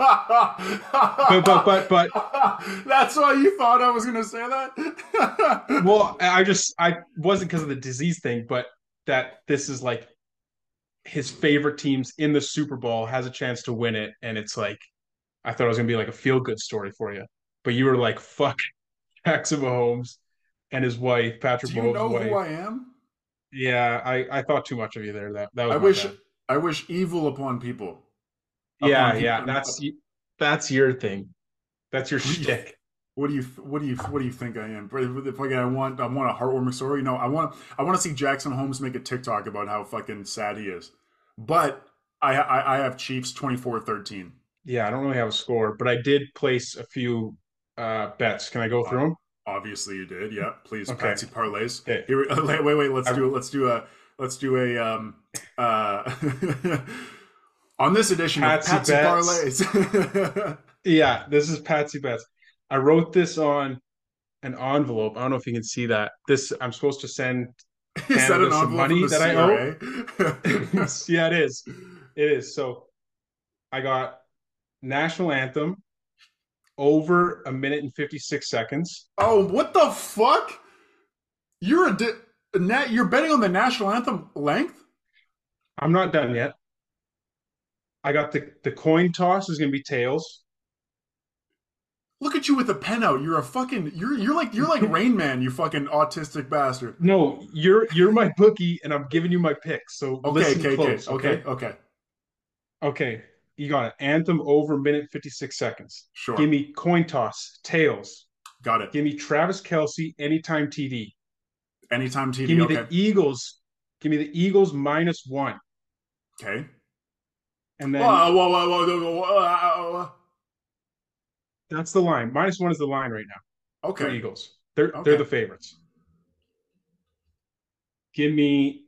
E: but
A: That's why you thought I was gonna say that?
E: well, I wasn't because of the disease thing, but that this is like his favorite teams in the Super Bowl has a chance to win it, and it's like I thought it was gonna be like a feel good story for you, but you were like fuck Jackson Mahomes and his wife, Patrick
A: Do you
E: Mahomes'
A: know who
E: wife.
A: I am?
E: Yeah, I thought too much of you there. That
A: I
E: was my
A: wish
E: bad.
A: I wish evil upon people.
E: Yeah,
A: People.
E: yeah, that's your thing. That's your
A: What do you
E: shtick.
A: what do you think I am? If again, I want a heartwarming story. No, I want to see Jackson Holmes make a TikTok about how fucking sad he is. But I have Chiefs 24-13.
E: Yeah, I don't really have a score, but I did place a few bets. Can I go
A: Uh,
E: through them?
A: obviously you did. Yeah, please
E: Okay.
A: Patsy parlays.
E: Okay.
A: Here, wait.
E: I,
A: Let's do a uh on this edition of
E: Patsy
A: Patsy
E: bets.
A: parlays.
E: Yeah, this is Patsy bets. I wrote this on an envelope. I don't know if you can see that. This I'm supposed to send
A: Is that
E: Canada
A: an
E: some
A: envelope from
E: money
A: the
E: that I owe.
A: CRA?
E: Yeah, it is. It is. So I got national anthem over a minute and 56 seconds.
A: Oh, what the fuck? You're you're betting on the national anthem length?
E: I'm not done yet. I got the coin toss is going to be tails.
A: Look at you with the pen out. You're a fucking you're like Rain Man, you fucking autistic bastard.
E: No, you're my bookie, and I'm giving you my picks. So
A: Okay,
E: listen
A: okay, okay,
E: close,
A: okay,
E: okay?
A: okay.
E: Okay, you got it. Anthem over minute 56 seconds. Give
A: Sure.
E: me coin toss, tails.
A: Got it.
E: Give me Travis Kelce anytime TD.
A: Anytime
E: Give
A: TV.
E: me
A: Okay.
E: the Eagles. Give me the Eagles -1.
A: Okay.
E: And then
A: Whoa, whoa, whoa, whoa, whoa, whoa.
E: that's the line. -1 is the line right now for
A: Okay.
E: Eagles. They're
A: Okay.
E: the favorites. Give me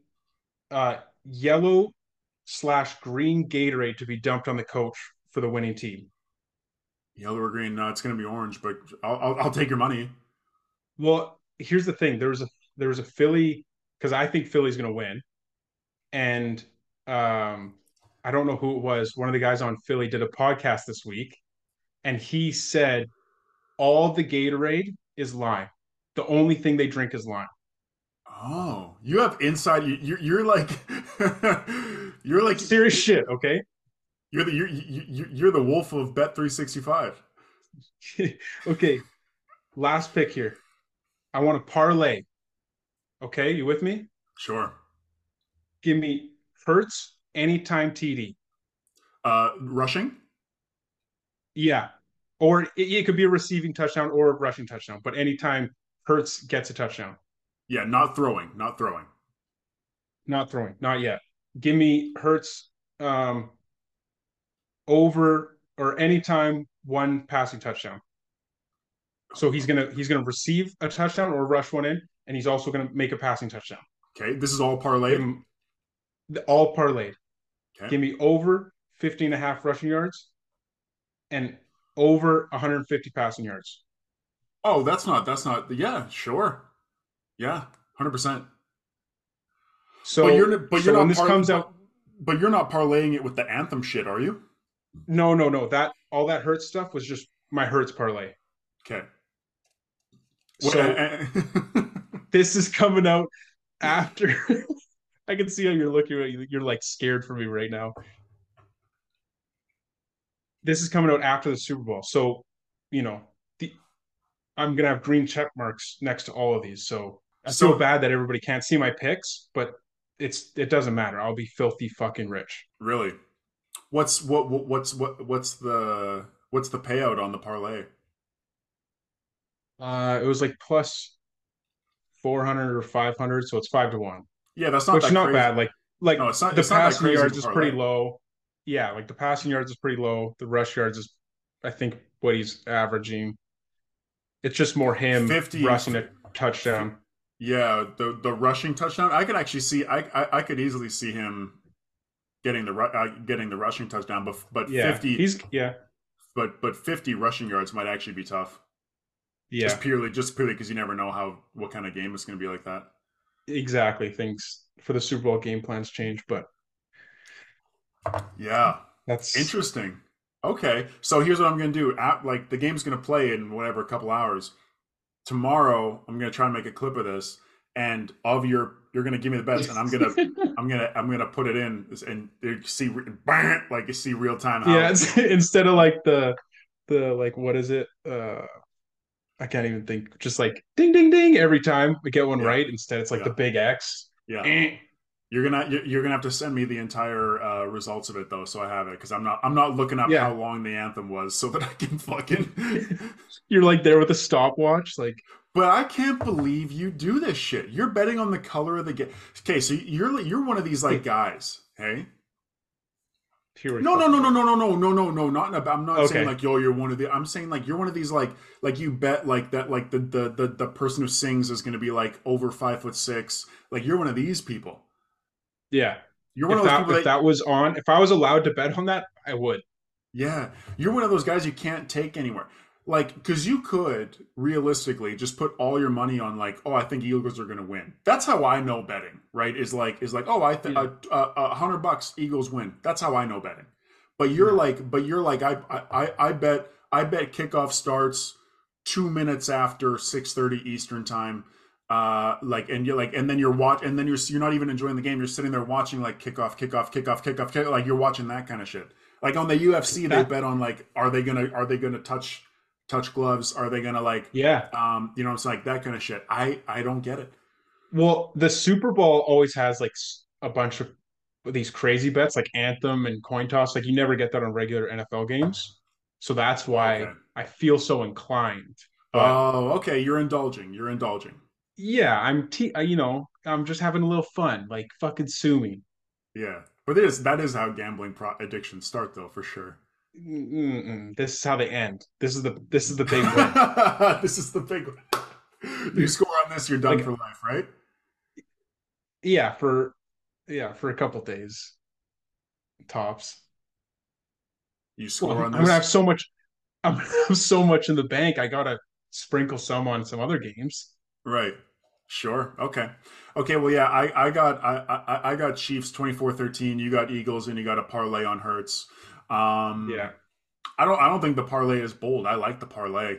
E: yellow/green Gatorade to be dumped on the coach for the winning team.
A: Yellow or green? No, it's gonna be orange, but I'll take your money.
E: Well, here's the thing. There was a Philly because I think Philly's going to win, and um, I don't know who it was. One of the guys on Philly did a podcast this week, and he said all the Gatorade is lime. The only thing they drink is lime.
A: Oh, you have inside. You're like you're like
E: Serious shit. Okay.
A: you're the wolf of Bet 365.
E: Okay. Last pick here. I want a parlay. Okay, you with me?
A: Sure.
E: Give me Hertz anytime TD.
A: Rushing?
E: Yeah. Or it could be a receiving touchdown or a rushing touchdown, but anytime Hertz gets a touchdown,
A: Yeah, not throwing, not throwing.
E: not throwing, not yet. Give me Hertz over or anytime one passing touchdown. So he's gonna receive a touchdown or rush one in, and he's also gonna make a passing touchdown.
A: Okay, this is all
E: Give
A: parlayed.
E: him all parlayed.
A: Okay.
E: Give me over 50 and a half rushing yards and over 150 passing yards.
A: Oh, that's not. Yeah, sure. Yeah, 100%. But you're
E: So when
A: not
E: this comes out,
A: but you're not parlaying it with the anthem shit, are you?
E: no. That all that Hertz stuff was just my Hertz parlay.
A: Okay. What,
E: So this is coming out after. I can see how you're looking at you. You're like scared for me right now. This is coming out after the Super Bowl. So, you know, the, I'm gonna have green check marks next to all of these. So I feel
A: so
E: bad that everybody can't see my picks, but it doesn't matter. I'll be filthy fucking rich.
A: really, what's What's the payout on the parlay?
E: It was like plus 400 or 500, so it's 5 to 1,
A: Yeah, that's not
E: which is
A: that
E: not
A: crazy.
E: bad. Like
A: No, it's not.
E: the
A: It's not that
E: passing
A: crazy of
E: yards
A: a
E: is pretty
A: parlay.
E: low. Yeah, like the passing yards is pretty low. The rush yards is, I think, what he's averaging. It's just more him
A: 50.
E: rushing a touchdown.
A: Yeah, the rushing touchdown. I could actually see. I could easily see him getting the rushing touchdown. But
E: Yeah,
A: 50
E: he's yeah,
A: but 50 rushing yards might actually be tough.
E: yeah,
A: Just purely because you never know what kind of game it's going to be like that.
E: exactly. Things for the Super Bowl game plans change, but
A: Yeah,
E: that's
A: interesting. Okay, so here's what I'm going to do. Like the game's going to play in whatever a couple hours. Tomorrow, I'm going to try and make a clip of this, and of you're going to give me the bets, and I'm gonna put it in, and you see like you see real time
E: yeah.
A: how.
E: Instead of like the like what is it? I can't even think. Just like ding ding ding every time we get one
A: Yeah,
E: right. Instead, it's like
A: yeah,
E: the big X.
A: yeah.
E: Eh.
A: You're gonna have to send me the entire results of it though, so I have it because I'm not looking up how
E: Yeah,
A: long the anthem was so that I can fucking.
E: you're like there with a stopwatch. Like
A: But I can't believe you do this shit. You're betting on the color of the game. Okay, so you're one of these like guys, hey?
E: here we
A: No, no,
E: fucking
A: no, no,
E: go.
A: no, no, no, no, no, no. I'm not saying
E: Okay.
A: like yo, you're one of the. I'm saying like you're one of these like you bet like that like the person who sings is going to be like over 5'6". Like you're one of these people.
E: Yeah.
A: You're one
E: If
A: of those people
E: that if
A: that
E: that was on, if I was allowed to bet on that, I would.
A: yeah, you're one of those guys you can't take anywhere. Like, because you could realistically just put all your money on like, oh, I think Eagles are going to win. That's how I know betting, right? Is like, oh,
E: Yeah.
A: $100 Eagles win. That's how I know betting.
E: No.
A: But you're like, I bet kickoff starts 2 minutes after 6:30 Eastern time. And you're like, and then you're not even enjoying the game. You're sitting there watching like kickoff, like you're watching that kind of shit. Like on the UFC, they
E: That
A: bet on like, are they gonna touch gloves? Are they gonna like,
E: yeah.
A: it's like that kind of shit. I don't get it.
E: Well, the Super Bowl always has like a bunch of these crazy bets like Anthem and coin toss. Like you never get that on regular NFL games. So that's
A: Okay.
E: why I feel so inclined. But
A: Oh, okay. You're indulging. You're indulging.
E: yeah, I'm just having a little fun. Like fucking sue me.
A: Yeah, but that is how gambling addictions start, though, for sure.
E: Mm-mm. This is how they end. This is the big win.
A: This is the big one. You score on this, you're done
E: Like
A: for life, right?
E: yeah, for a couple days tops.
A: You
E: Well,
A: score
E: I'm,
A: on
E: I'm gonna have
A: this,
E: so much. I'm gonna have so much in the bank. I gotta sprinkle some on some other games.
A: right? Sure. Okay. Okay. Well, yeah. I got Chiefs 24-13. You got Eagles, and you got a parlay on Hurts.
E: Yeah,
A: I don't think the parlay is bold. I like the parlay.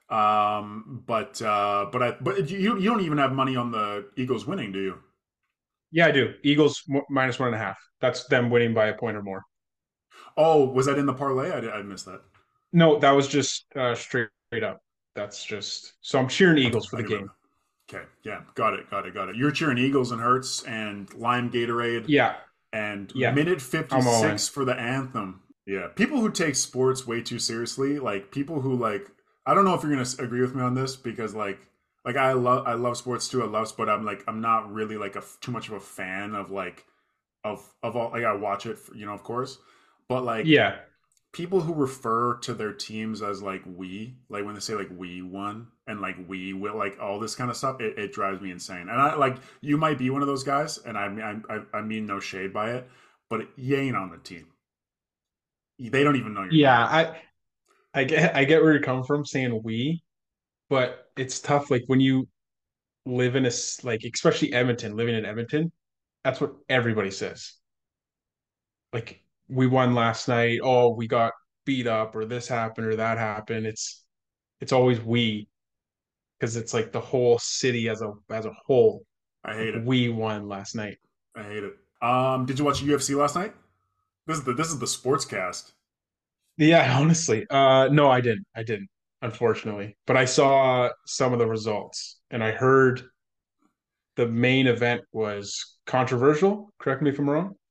A: But you don't even have money on the Eagles winning, do you?
E: yeah, I do. Eagles minus 1.5. That's them winning by a point or more.
A: Oh, was that in the parlay? I missed that.
E: No, that was just straight up. That's just so I'm cheering Eagles for
A: I
E: the
A: didn't remember.
E: game.
A: Okay, yeah, got it. You're cheering Eagles and Hurts and Lime Gatorade
E: Yeah,
A: and
E: yeah,
A: minute
E: I'm all in.
A: 56 for the anthem. Yeah, people who take sports way too seriously, like people who like, I don't know if you're gonna agree with me on this because like I love sports too. I love, but I'm not really like too much of a fan of like of all. Like I watch it, of course, but like
E: Yeah,
A: people who refer to their teams as like we, like when they say like we won and like we will, like all this kind of stuff, it drives me insane. And I like, you might be one of those guys, and I mean no shade by it, but you ain't on the team. They don't even know your
E: yeah.
A: name.
E: I get where you're coming from saying we, but it's tough. Like when you live in like especially Edmonton, living in Edmonton, that's what everybody says. Like we won last night. Oh, we got beat up, or this happened, or that happened. It's always we because it's like the whole city as a whole.
A: I
E: Like
A: hate it.
E: we won last night.
A: I hate it. Did you watch UFC last night? This is the sports cast.
E: Yeah, honestly. No, I didn't. I didn't, unfortunately. But I saw some of the results and I heard the main event was controversial. Correct me if I'm wrong.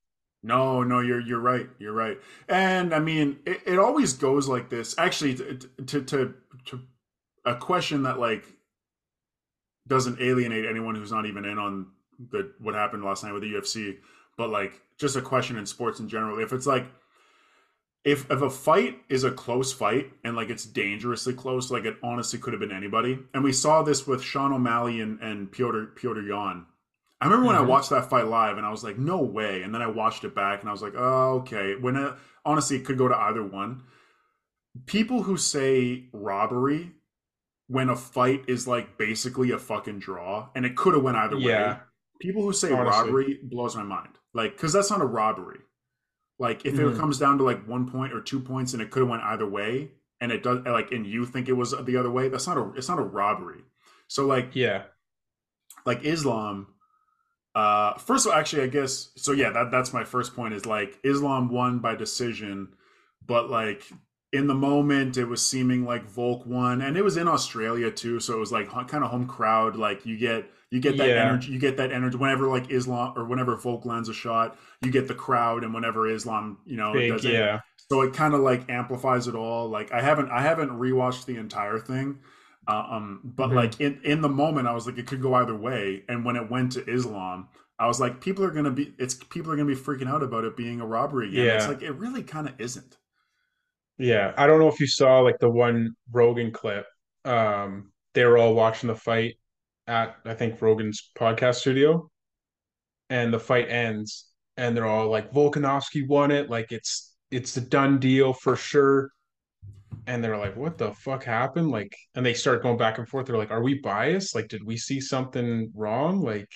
A: No, you're right. You're right. And I mean, it always goes like this. Actually, to a question that like doesn't alienate anyone who's not even in on the what happened last night with the UFC, but like just a question in sports in general. If it's like if a fight is a close fight and like it's dangerously close, like it honestly could have been anybody. And we saw this with Sean O'Malley and Piotr Jan. I remember when I watched that fight live and I was like, no way. And then I watched it back and I was like, oh, okay. Honestly, it could go to either one. People who say robbery when a fight is like basically a fucking draw and it could have went either way.
E: Yeah,
A: People who say
E: honestly.
A: robbery blows my mind. Like, because that's not a robbery. Like, if it
E: Mhm.
A: comes down to like 1 point or 2 points and it could have went either way, and it does like, and you think it was the other way, it's not a robbery. So
E: Yeah.
A: like Islam. First of all, actually, I guess so. Yeah, that's my first point. Is like Islam won by decision, but like in the moment, it was seeming like Volk won, and it was in Australia too, so it was like kind of home crowd. Like you get that
E: Yeah.
A: energy, whenever like Islam or whenever Volk lands a shot, you get the crowd, and whenever Islam,
E: Big.
A: does it,
E: Yeah.
A: so it kind of like amplifies it all. Like I haven't rewatched the entire thing. But
E: Mhm.
A: like in the moment, I was like, it could go either way. And when it went to Islam, I was like, people are gonna be freaking out about it being a robbery again. It's
E: Yeah.
A: like it really kind of isn't.
E: Yeah. I don't know if you saw like the one Rogan clip. They were all watching the fight at I think Rogan's podcast studio, and the fight ends, and they're all like, Volkanovski won it, like it's a done deal for sure. And they're like, what the fuck happened? Like, and they start going back and forth. They're like, are we biased? Like, did we see something wrong? Like,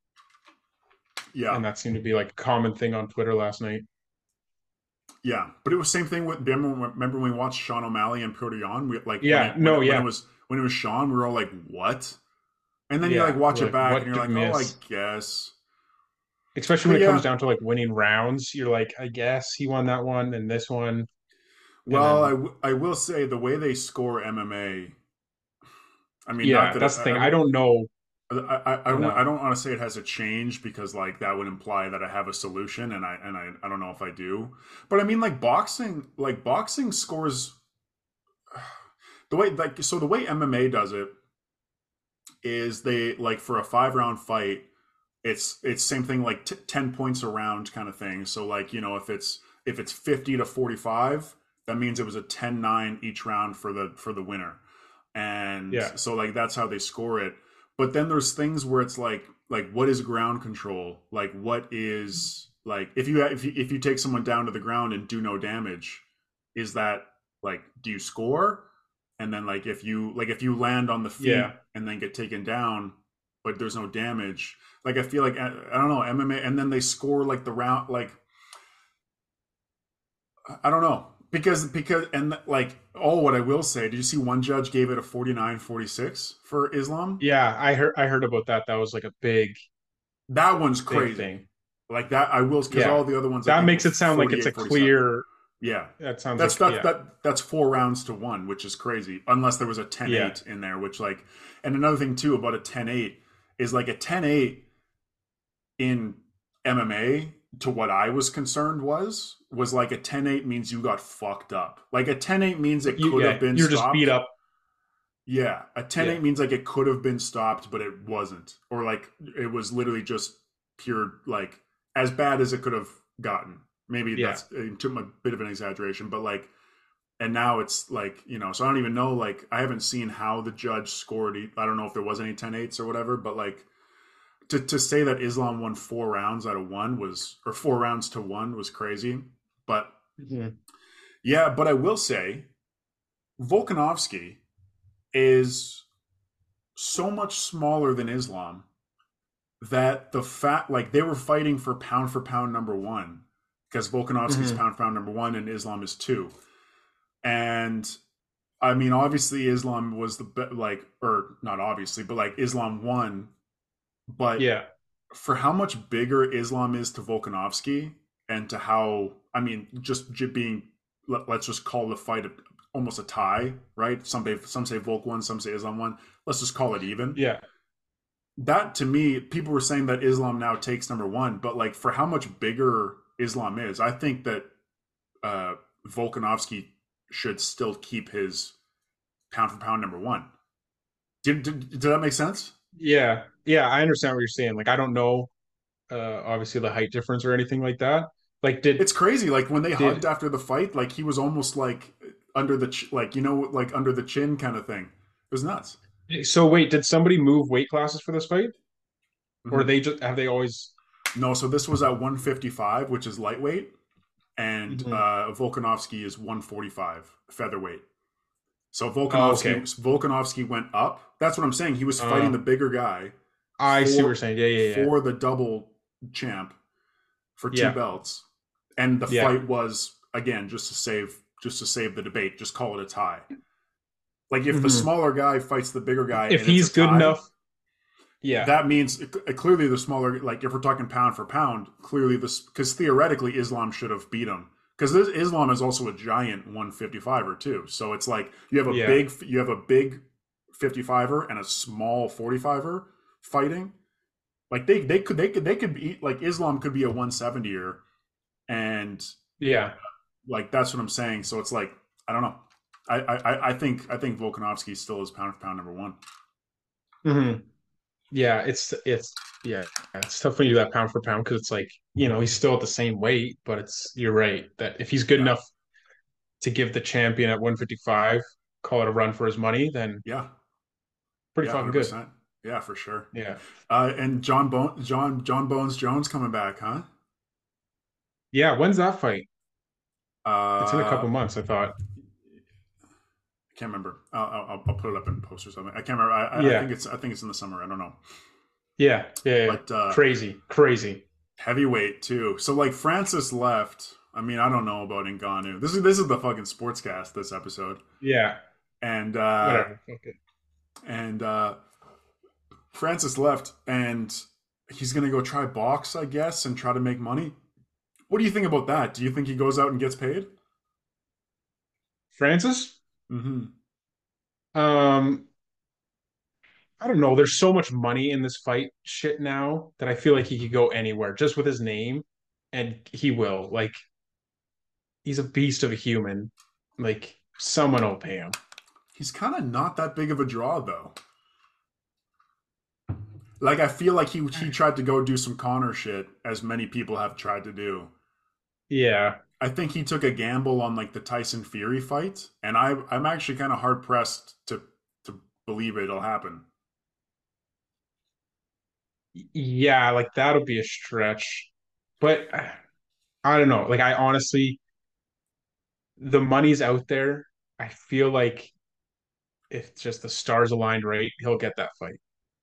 A: Yeah,
E: and that seemed to be like a common thing on Twitter last night.
A: yeah. But it was same thing with remember when we watched Sean O'Malley and Piotr Jan? We like
E: Yeah, no, yeah,
A: when it was Sean, we were all like, what? And then you like
E: yeah.
A: watch
E: We're
A: it
E: like,
A: back and
E: what
A: you're
E: did
A: like,
E: we
A: oh, I
E: miss?
A: guess.
E: Especially
A: But
E: when it comes
A: yeah,
E: down to like winning rounds, you're like, I guess he won that one and this one, and
A: well,
E: then
A: I will say the way they score MMA. I mean, not
E: yeah,
A: that
E: that's the thing. I don't know
A: I
E: enough.
A: don't want to say it has to change because like that would imply that I have a solution and I don't know if I do. But I mean like boxing scores the way MMA does it is they like for a 5 round fight it's same thing like 10 points a round kind of thing. So like, if it's 50 to 45, that means it was a 10-9 each round for the winner. And
E: Yeah,
A: so like that's how they score it. But then there's things where it's like what is ground control? Like what is like if you take someone down to the ground and do no damage, is that like do you score? And then if you land on the feet
E: yeah,
A: and then get taken down, but there's no damage. Like I feel like I don't know MMA, and then they score like the round like I don't know because and like what I will say, did you see one judge gave it a 49-46 for Islam?
E: yeah. I heard about that. That was like a
A: That one's
E: big
A: crazy.
E: thing.
A: Like that I will because
E: Yeah,
A: all the other ones I
E: that
A: think were
E: makes it sound like it's a
A: 48-47.
E: clear.
A: Yeah.
E: That sounds
A: That's
E: like
A: that
E: yeah,
A: that that's 4 rounds to one, which is crazy. Unless there was a ten
E: yeah,
A: eight in there, which like and another thing too about a 10-8 is like a 10-8 in MMA to what I was concerned was like a 10-8 means you got fucked up. Like a 10-8 means it could have
E: yeah.
A: been
E: You're just beat
A: stopped.
E: up.
A: Yeah, a 10-8
E: Yeah,
A: means like it could have been stopped, but it wasn't. Or like it was literally just pure like as bad as it could have gotten. Maybe
E: yeah,
A: that's a bit of an exaggeration, but like and now it's like, so I don't even know, like I haven't seen how the judge scored. I don't know if there was any 10-8s or whatever, but like to say that Islam won 4 rounds out of one was, or 4 rounds to one was crazy. But
E: Mhm.
A: yeah, but I will say Volkanovski is so much smaller than Islam that the fact like they were fighting for pound number one because Volkanovski's
E: Mhm.
A: pound for pound number one and Islam is two. And I mean, obviously Islam was like, or not obviously, but like Islam won. But
E: Yeah,
A: for how much bigger Islam is to Volkanovski and to how, I mean, just being, let's just call the fight almost a tie, right? Some say Volk won, some say Islam won. Let's just call it even.
E: yeah,
A: That to me, people were saying that Islam now takes number one, but like for how much bigger Islam is. I think that Volkanovski should still keep his pound for pound number one. Did that make sense?
E: Yeah, yeah, I understand what you're saying. Like, I don't know, obviously the height difference or anything like that. Like,
A: It's crazy. Like when they hugged
E: did
A: after the fight, like he was almost like under the like like under the chin kind of thing. It was nuts.
E: so wait, did somebody move weight classes for this fight, or
A: Hmm.
E: they just have they always?
A: No, so this was at 155, which is lightweight, and
E: Mhm.
A: Volkanovski is 145 featherweight. So
E: Oh,
A: Volkanovski
E: okay.
A: Volkanovski went up. That's what I'm saying. He was fighting
E: Uh,
A: the bigger guy
E: I see what you're
A: for
E: saying. Yeah, yeah, yeah,
A: for the double champ for two
E: yeah,
A: belts, and the
E: yeah.
A: fight was again just to save the debate. Just call it a tie. Like if the
E: Hmm.
A: smaller guy fights the bigger guy
E: If
A: and it's a
E: he's good
A: tie,
E: enough, yeah,
A: that means clearly the smaller, like if we're talking pound for pound, clearly this, because theoretically Islam should have beat him, because Islam is also a giant 155er too. So it's like
E: yeah,
A: you have a big 55er and a small 45er fighting. Like they could be like Islam could be a 170er, and
E: yeah.
A: like that's what I'm saying. So it's like I don't know. I think Volkanovski still is pound for pound number one.
E: Hmm. Yeah, yeah, it's tough when you do that pound for pound because it's like, he's still at the same weight, but you're right that if he's good
A: Yeah,
E: enough to give the champion at 155, call it a run for his money, then
A: yeah,
E: pretty
A: yeah,
E: fucking good.
A: 100%. Yeah, for sure.
E: Yeah.
A: And John Bones Jones coming back, huh?
E: Yeah, when's that fight? It's in a
A: I
E: couple months, I thought.
A: can't remember. I'll put it up in post or something. I can't remember.
E: Yeah.
A: I think it's in the summer. I don't know.
E: Yeah. Yeah. Yeah.
A: But
E: Crazy. Crazy.
A: heavyweight too. So like Francis left. I mean, I don't know about Ngannou. This is the fucking sportscast this episode,
E: Yeah.
A: and
E: Whatever. Okay.
A: and Francis left, and he's gonna go try box, I guess, and try to make money. What do you think about that? Do you think he goes out and gets paid?
E: Francis?
A: Mm-hmm.
E: Um, I don't know. There's so much money in this fight shit now that I feel like he could go anywhere just with his name, and he will. Like, he's a beast of a human. Like, someone will pay him.
A: He's kind of not that big of a draw though. Like I feel like he tried to go do some Connor shit, as many people have tried to do.
E: Yeah.
A: I think he took a gamble on like the Tyson Fury fight, and I'm actually kind of hard pressed to believe it'll happen.
E: Yeah, like that'll be a stretch. But I don't know. Like, I honestly, the money's out there. I feel like if just the stars aligned right, he'll get that fight.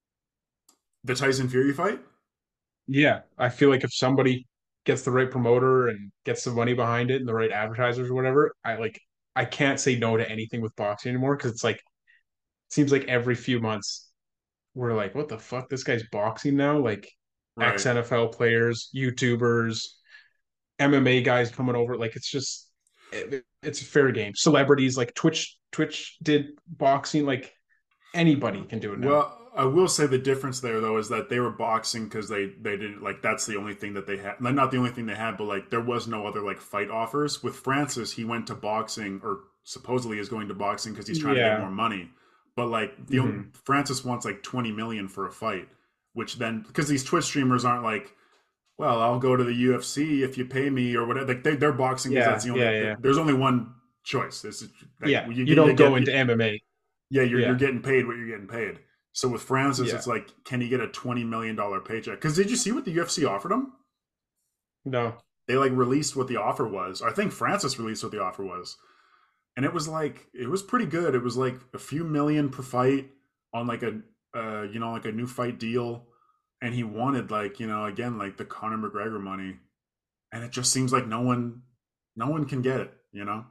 A: The Tyson Fury fight?
E: Yeah, I feel like if somebody gets the right promoter and gets the money behind it and the right advertisers or whatever, I can't say no to anything with boxing anymore because it's like it seems like every few months we're like, what the fuck? This guy's boxing now? Like ex
A: Right.
E: NFL players, YouTubers, MMA guys coming over. Like it's just it's a fair game. Celebrities like Twitch did boxing. Like anybody can do it now.
A: Well, I will say the difference there though is that they were boxing because they didn't like that's the only thing that they had. Not the only thing they had, but like there was no other like fight offers. With Francis, he went to boxing or supposedly is going to boxing because he's trying to get more
E: Yeah.
A: money. But like
E: Hmm.
A: Francis wants like 20 million for a fight, which then because these Twitch streamers aren't like, well, I'll go to the UFC if you pay me or whatever. Like they're boxing because that's
E: Yeah.
A: the only.
E: Yeah. Yeah.
A: There's only one choice. This is like
E: Yeah. You don't go into MMA.
A: yeah, you're
E: Yeah.
A: getting paid what you're getting paid. So with Francis,
E: Yeah.
A: it's like, can he get a $20 million paycheck? Because did you see what the UFC offered him?
E: No.
A: They like released what the offer was. I think Francis released what the offer was, and it was pretty good. It was like a few million per fight on like a like a new fight deal, and he wanted like again like the Conor McGregor money, and it just seems like no one can get it.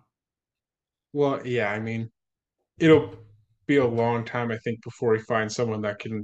E: Well, yeah, I mean, it'll be a long time, I think, before he finds someone that can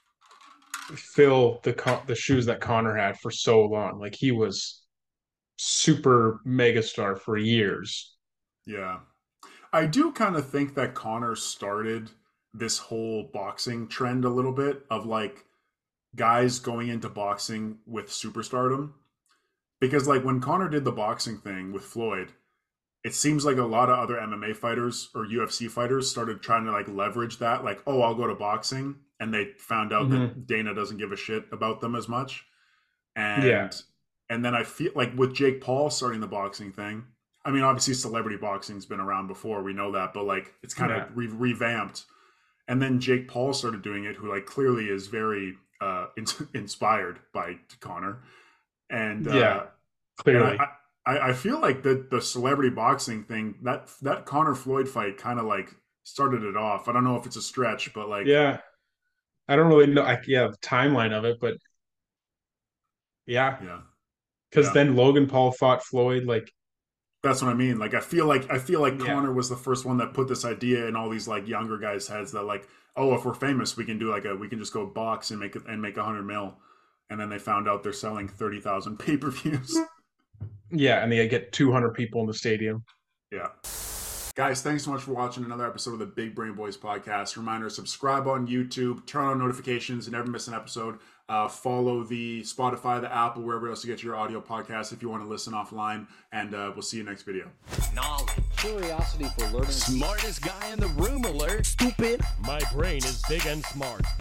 E: fill the shoes that Connor had for so long. Like he was super megastar for years.
A: Yeah. I do kind of think that Connor started this whole boxing trend a little bit of like guys going into boxing with superstardom Because like when Conor did the boxing thing with Floyd, it seems like a lot of other MMA fighters or UFC fighters started trying to like leverage that, like, oh, I'll go to boxing, and they found out that Dana doesn't give a shit about them as much. And and then I feel like with Jake Paul starting the boxing thing, I mean, obviously celebrity boxing's been around before, we know that, but like it's kind of revamped. And then Jake Paul started doing it, who like clearly is very inspired by Conor. And
E: clearly.
A: And I feel like the celebrity boxing thing, that Conor Floyd fight kind of like started it off. I don't know if it's a stretch, but like
E: I don't really know. The timeline of it, but because then Logan Paul fought Floyd. Like
A: that's what I mean. Like I feel like Conor was the first one that put this idea in all these like younger guys' heads that like, oh, if we're famous, we can do we can just go box and make $100 million. And then they found out they're selling 30,000 pay-per-views.
E: Yeah, and they get 200 people in the stadium.
A: Yeah. Guys, thanks so much for watching another episode of the Big Brain Boys podcast. Reminder, subscribe on YouTube, turn on notifications, and never miss an episode. Follow the Spotify, the Apple, wherever else you get your audio podcast if you want to listen offline. And we'll see you next video.
B: Knowledge.
C: Curiosity for learning.
B: Smartest guy in the room alert. Stupid.
D: My brain is big and smart.